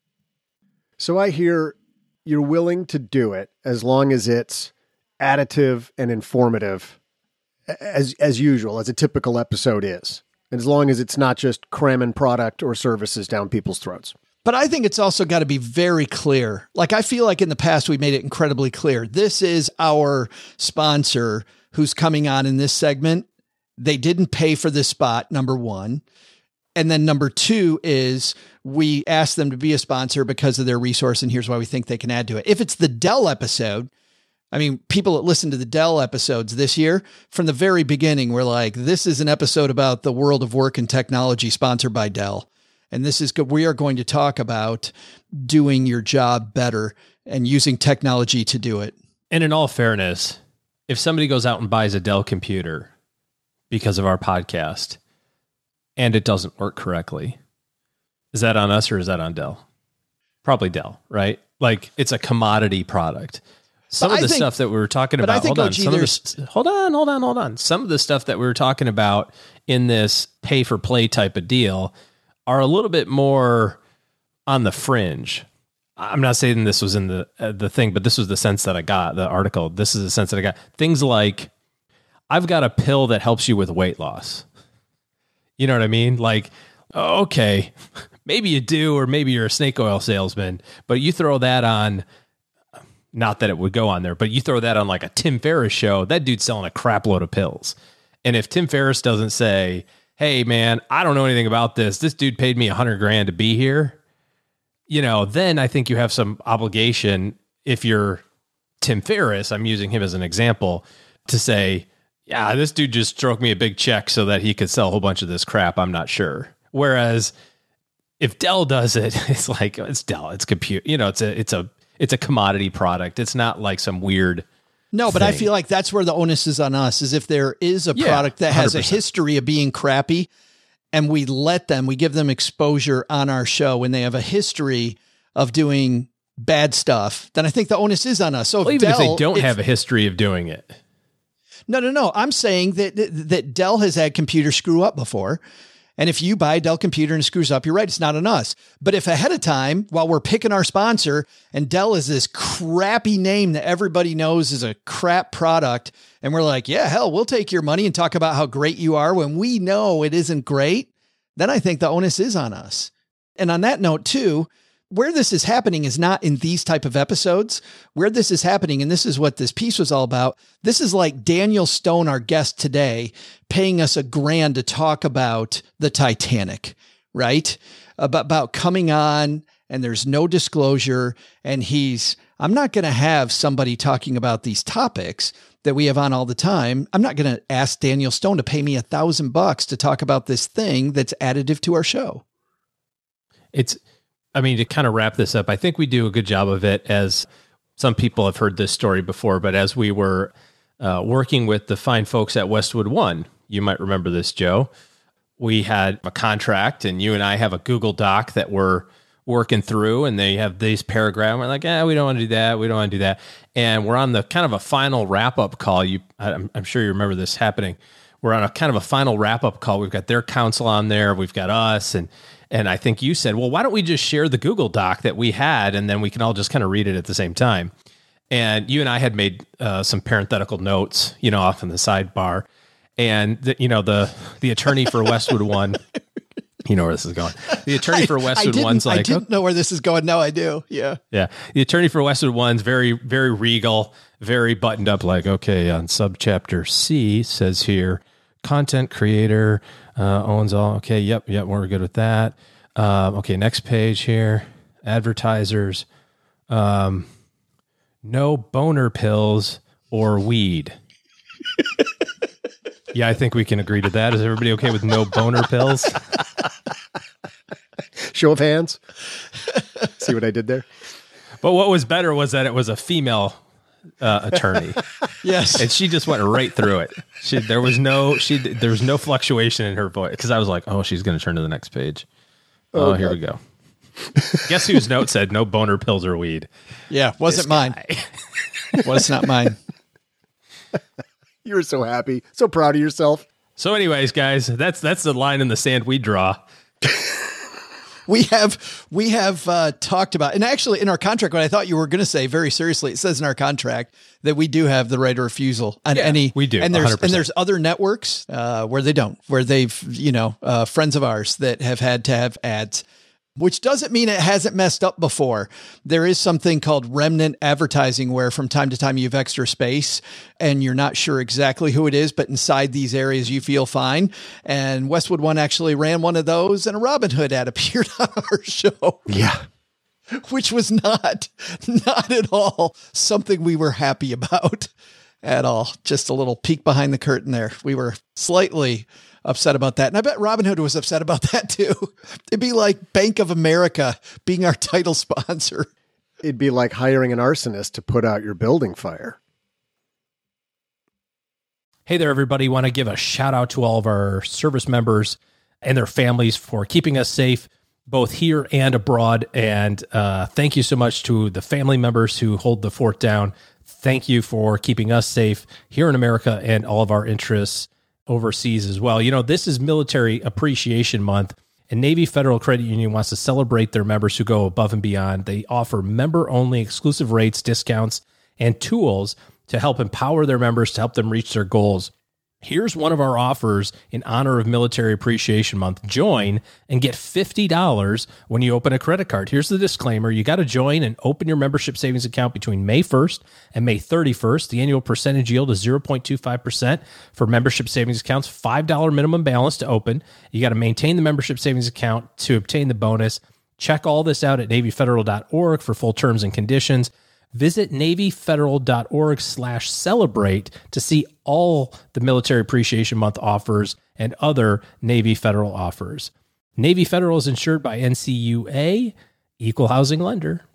So I hear you're willing to do it as long as it's additive and informative as, as usual, as a typical episode is. And as long as it's not just cramming product or services down people's throats. But I think it's also got to be very clear. Like, I feel like in the past, we made it incredibly clear. This is our sponsor who's coming on in this segment. They didn't pay for this spot, number one. And then number two is we asked them to be a sponsor because of their resource. And here's why we think they can add to it. If it's the Dell episode, I mean, people that listen to the Dell episodes this year, from the very beginning, were like, this is an episode about the world of work and technology sponsored by Dell. And this is good. We are going to talk about doing your job better and using technology to do it. And in all fairness, if somebody goes out and buys a Dell computer, because of our podcast and it doesn't work correctly, is that on us or is that on Dell? Probably Dell, right? Like it's a commodity product. Some But of I the think- stuff that we were talking but I about, think, hold on, O G, some of there's- the, hold on, hold on, hold on. Some of the stuff that we were talking about in this pay for play type of deal are a little bit more on the fringe. I'm not saying this was in the uh, the thing, but this was the sense that I got, the article. This is the sense that I got. Things like, I've got a pill that helps you with weight loss. You know what I mean? Like, okay, maybe you do, or maybe you're a snake oil salesman, but you throw that on, not that it would go on there, but you throw that on like a Tim Ferriss show, that dude's selling a crap load of pills. And if Tim Ferriss doesn't say, hey man, I don't know anything about this, this dude paid me a hundred grand to be here, you know, then I think you have some obligation, if you're Tim Ferriss, I'm using him as an example, to say, yeah, this dude just stroked me a big check so that he could sell a whole bunch of this crap. I'm not sure. Whereas if Dell does it, it's like, it's Dell, it's compute, you know, it's a, it's a, it's a commodity product. It's not like some weird. No, but I thing. feel like that's where the onus is on us, is if there is a Yeah, product that has one hundred a percent. history of being crappy and we let them, we give them exposure on our show when they have a history of doing bad stuff, then I think the onus is on us. So Well, if even if Dell, they don't have a history of doing it. No, no, no. I'm saying that, that that Dell has had computers screw up before. And if you buy a Dell computer and it screws up, you're right, it's not on us. But if ahead of time, while we're picking our sponsor, and Dell is this crappy name that everybody knows is a crap product, and we're like, yeah, hell, we'll take your money and talk about how great you are when we know it isn't great, then I think the onus is on us. And on that note too, where this is happening is not in these type of episodes. Where this is happening, and this is what this piece was all about, this is like Daniel Stone, our guest today, paying us a grand to talk about the Titanic, right? About, about coming on, and there's no disclosure, and he's, I'm not going to have somebody talking about these topics that we have on all the time. I'm not going to ask Daniel Stone to pay me a thousand bucks to talk about this thing that's additive to our show. It's, I mean, to kind of wrap this up, I think we do a good job of it, as some people have heard this story before, but as we were uh, working with the fine folks at Westwood One, you might remember this, Joe, we had a contract, and you and I have a Google Doc that we're working through, and they have these paragraphs. We're like, eh, we don't want to do that. We don't want to do that. And we're on the kind of a final wrap-up call. You, I'm, I'm sure you remember this happening. We're on a kind of a final wrap-up call. We've got their counsel on there. We've got us, and And I think you said, well, why don't we just share the Google Doc that we had, and then we can all just kind of read it at the same time. And you and I had made uh, some parenthetical notes, you know, off in the sidebar. And, the, you know, the the attorney for Westwood One, you know where this is going. The attorney for Westwood I One's like, I didn't know where this is going. Now I do. Yeah. yeah. The attorney for Westwood One's very, very regal, very buttoned up, like, okay, on subchapter C says here, content creator uh, owns all. Okay, yep, yep, we're good with that. Um, okay, next page here, advertisers, um, no boner pills or weed. Yeah, I think we can agree to that. Is everybody okay with no boner pills? Show of hands. See what I did there? But what was better was that it was a female uh, attorney. Yes. And she just went right through it. She, there was no, she, there was no fluctuation in her voice. Cause I was like, oh, she's going to turn to the next page. Oh, oh here we go. Guess whose note said no boner pills or weed? Yeah. Wasn't mine. Was not mine. You were so happy. So proud of yourself. So anyways, guys, that's, that's the line in the sand we draw. We have we have uh, talked about, and actually in our contract, what I thought you were going to say very seriously, it says in our contract that we do have the right of refusal on yeah, any. We do, and there's one hundred percent. and there's other networks uh, where they don't, where they've you know uh, friends of ours that have had to have ads, which doesn't mean it hasn't messed up before. There is something called remnant advertising, where from time to time you have extra space and you're not sure exactly who it is, but inside these areas you feel fine. And Westwood One actually ran one of those, and a Robinhood ad appeared on our show. Yeah. Which was not, not at all something we were happy about at all. Just a little peek behind the curtain there. We were slightly upset about that. And I bet Robinhood was upset about that too. It'd be like Bank of America being our title sponsor. It'd be like hiring an arsonist to put out your building fire. Hey there, everybody. Want to give a shout out to all of our service members and their families for keeping us safe, both here and abroad. And uh, thank you so much to the family members who hold the fort down. Thank you for keeping us safe here in America and all of our interests overseas as well. You know, this is Military Appreciation Month, and Navy Federal Credit Union wants to celebrate their members who go above and beyond. They offer member-only exclusive rates, discounts, and tools to help empower their members to help them reach their goals. Here's one of our offers in honor of Military Appreciation Month. Join and get fifty dollars when you open a credit card. Here's the disclaimer. You got to join and open your membership savings account between May first and May thirty-first. The annual percentage yield is zero point two five percent for membership savings accounts, five dollars minimum balance to open. You got to maintain the membership savings account to obtain the bonus. Check all this out at Navy Federal dot org for full terms and conditions. Visit Navy Federal dot org slash celebrate to see all the Military Appreciation Month offers and other Navy Federal offers. Navy Federal is insured by N C U A, Equal Housing Lender.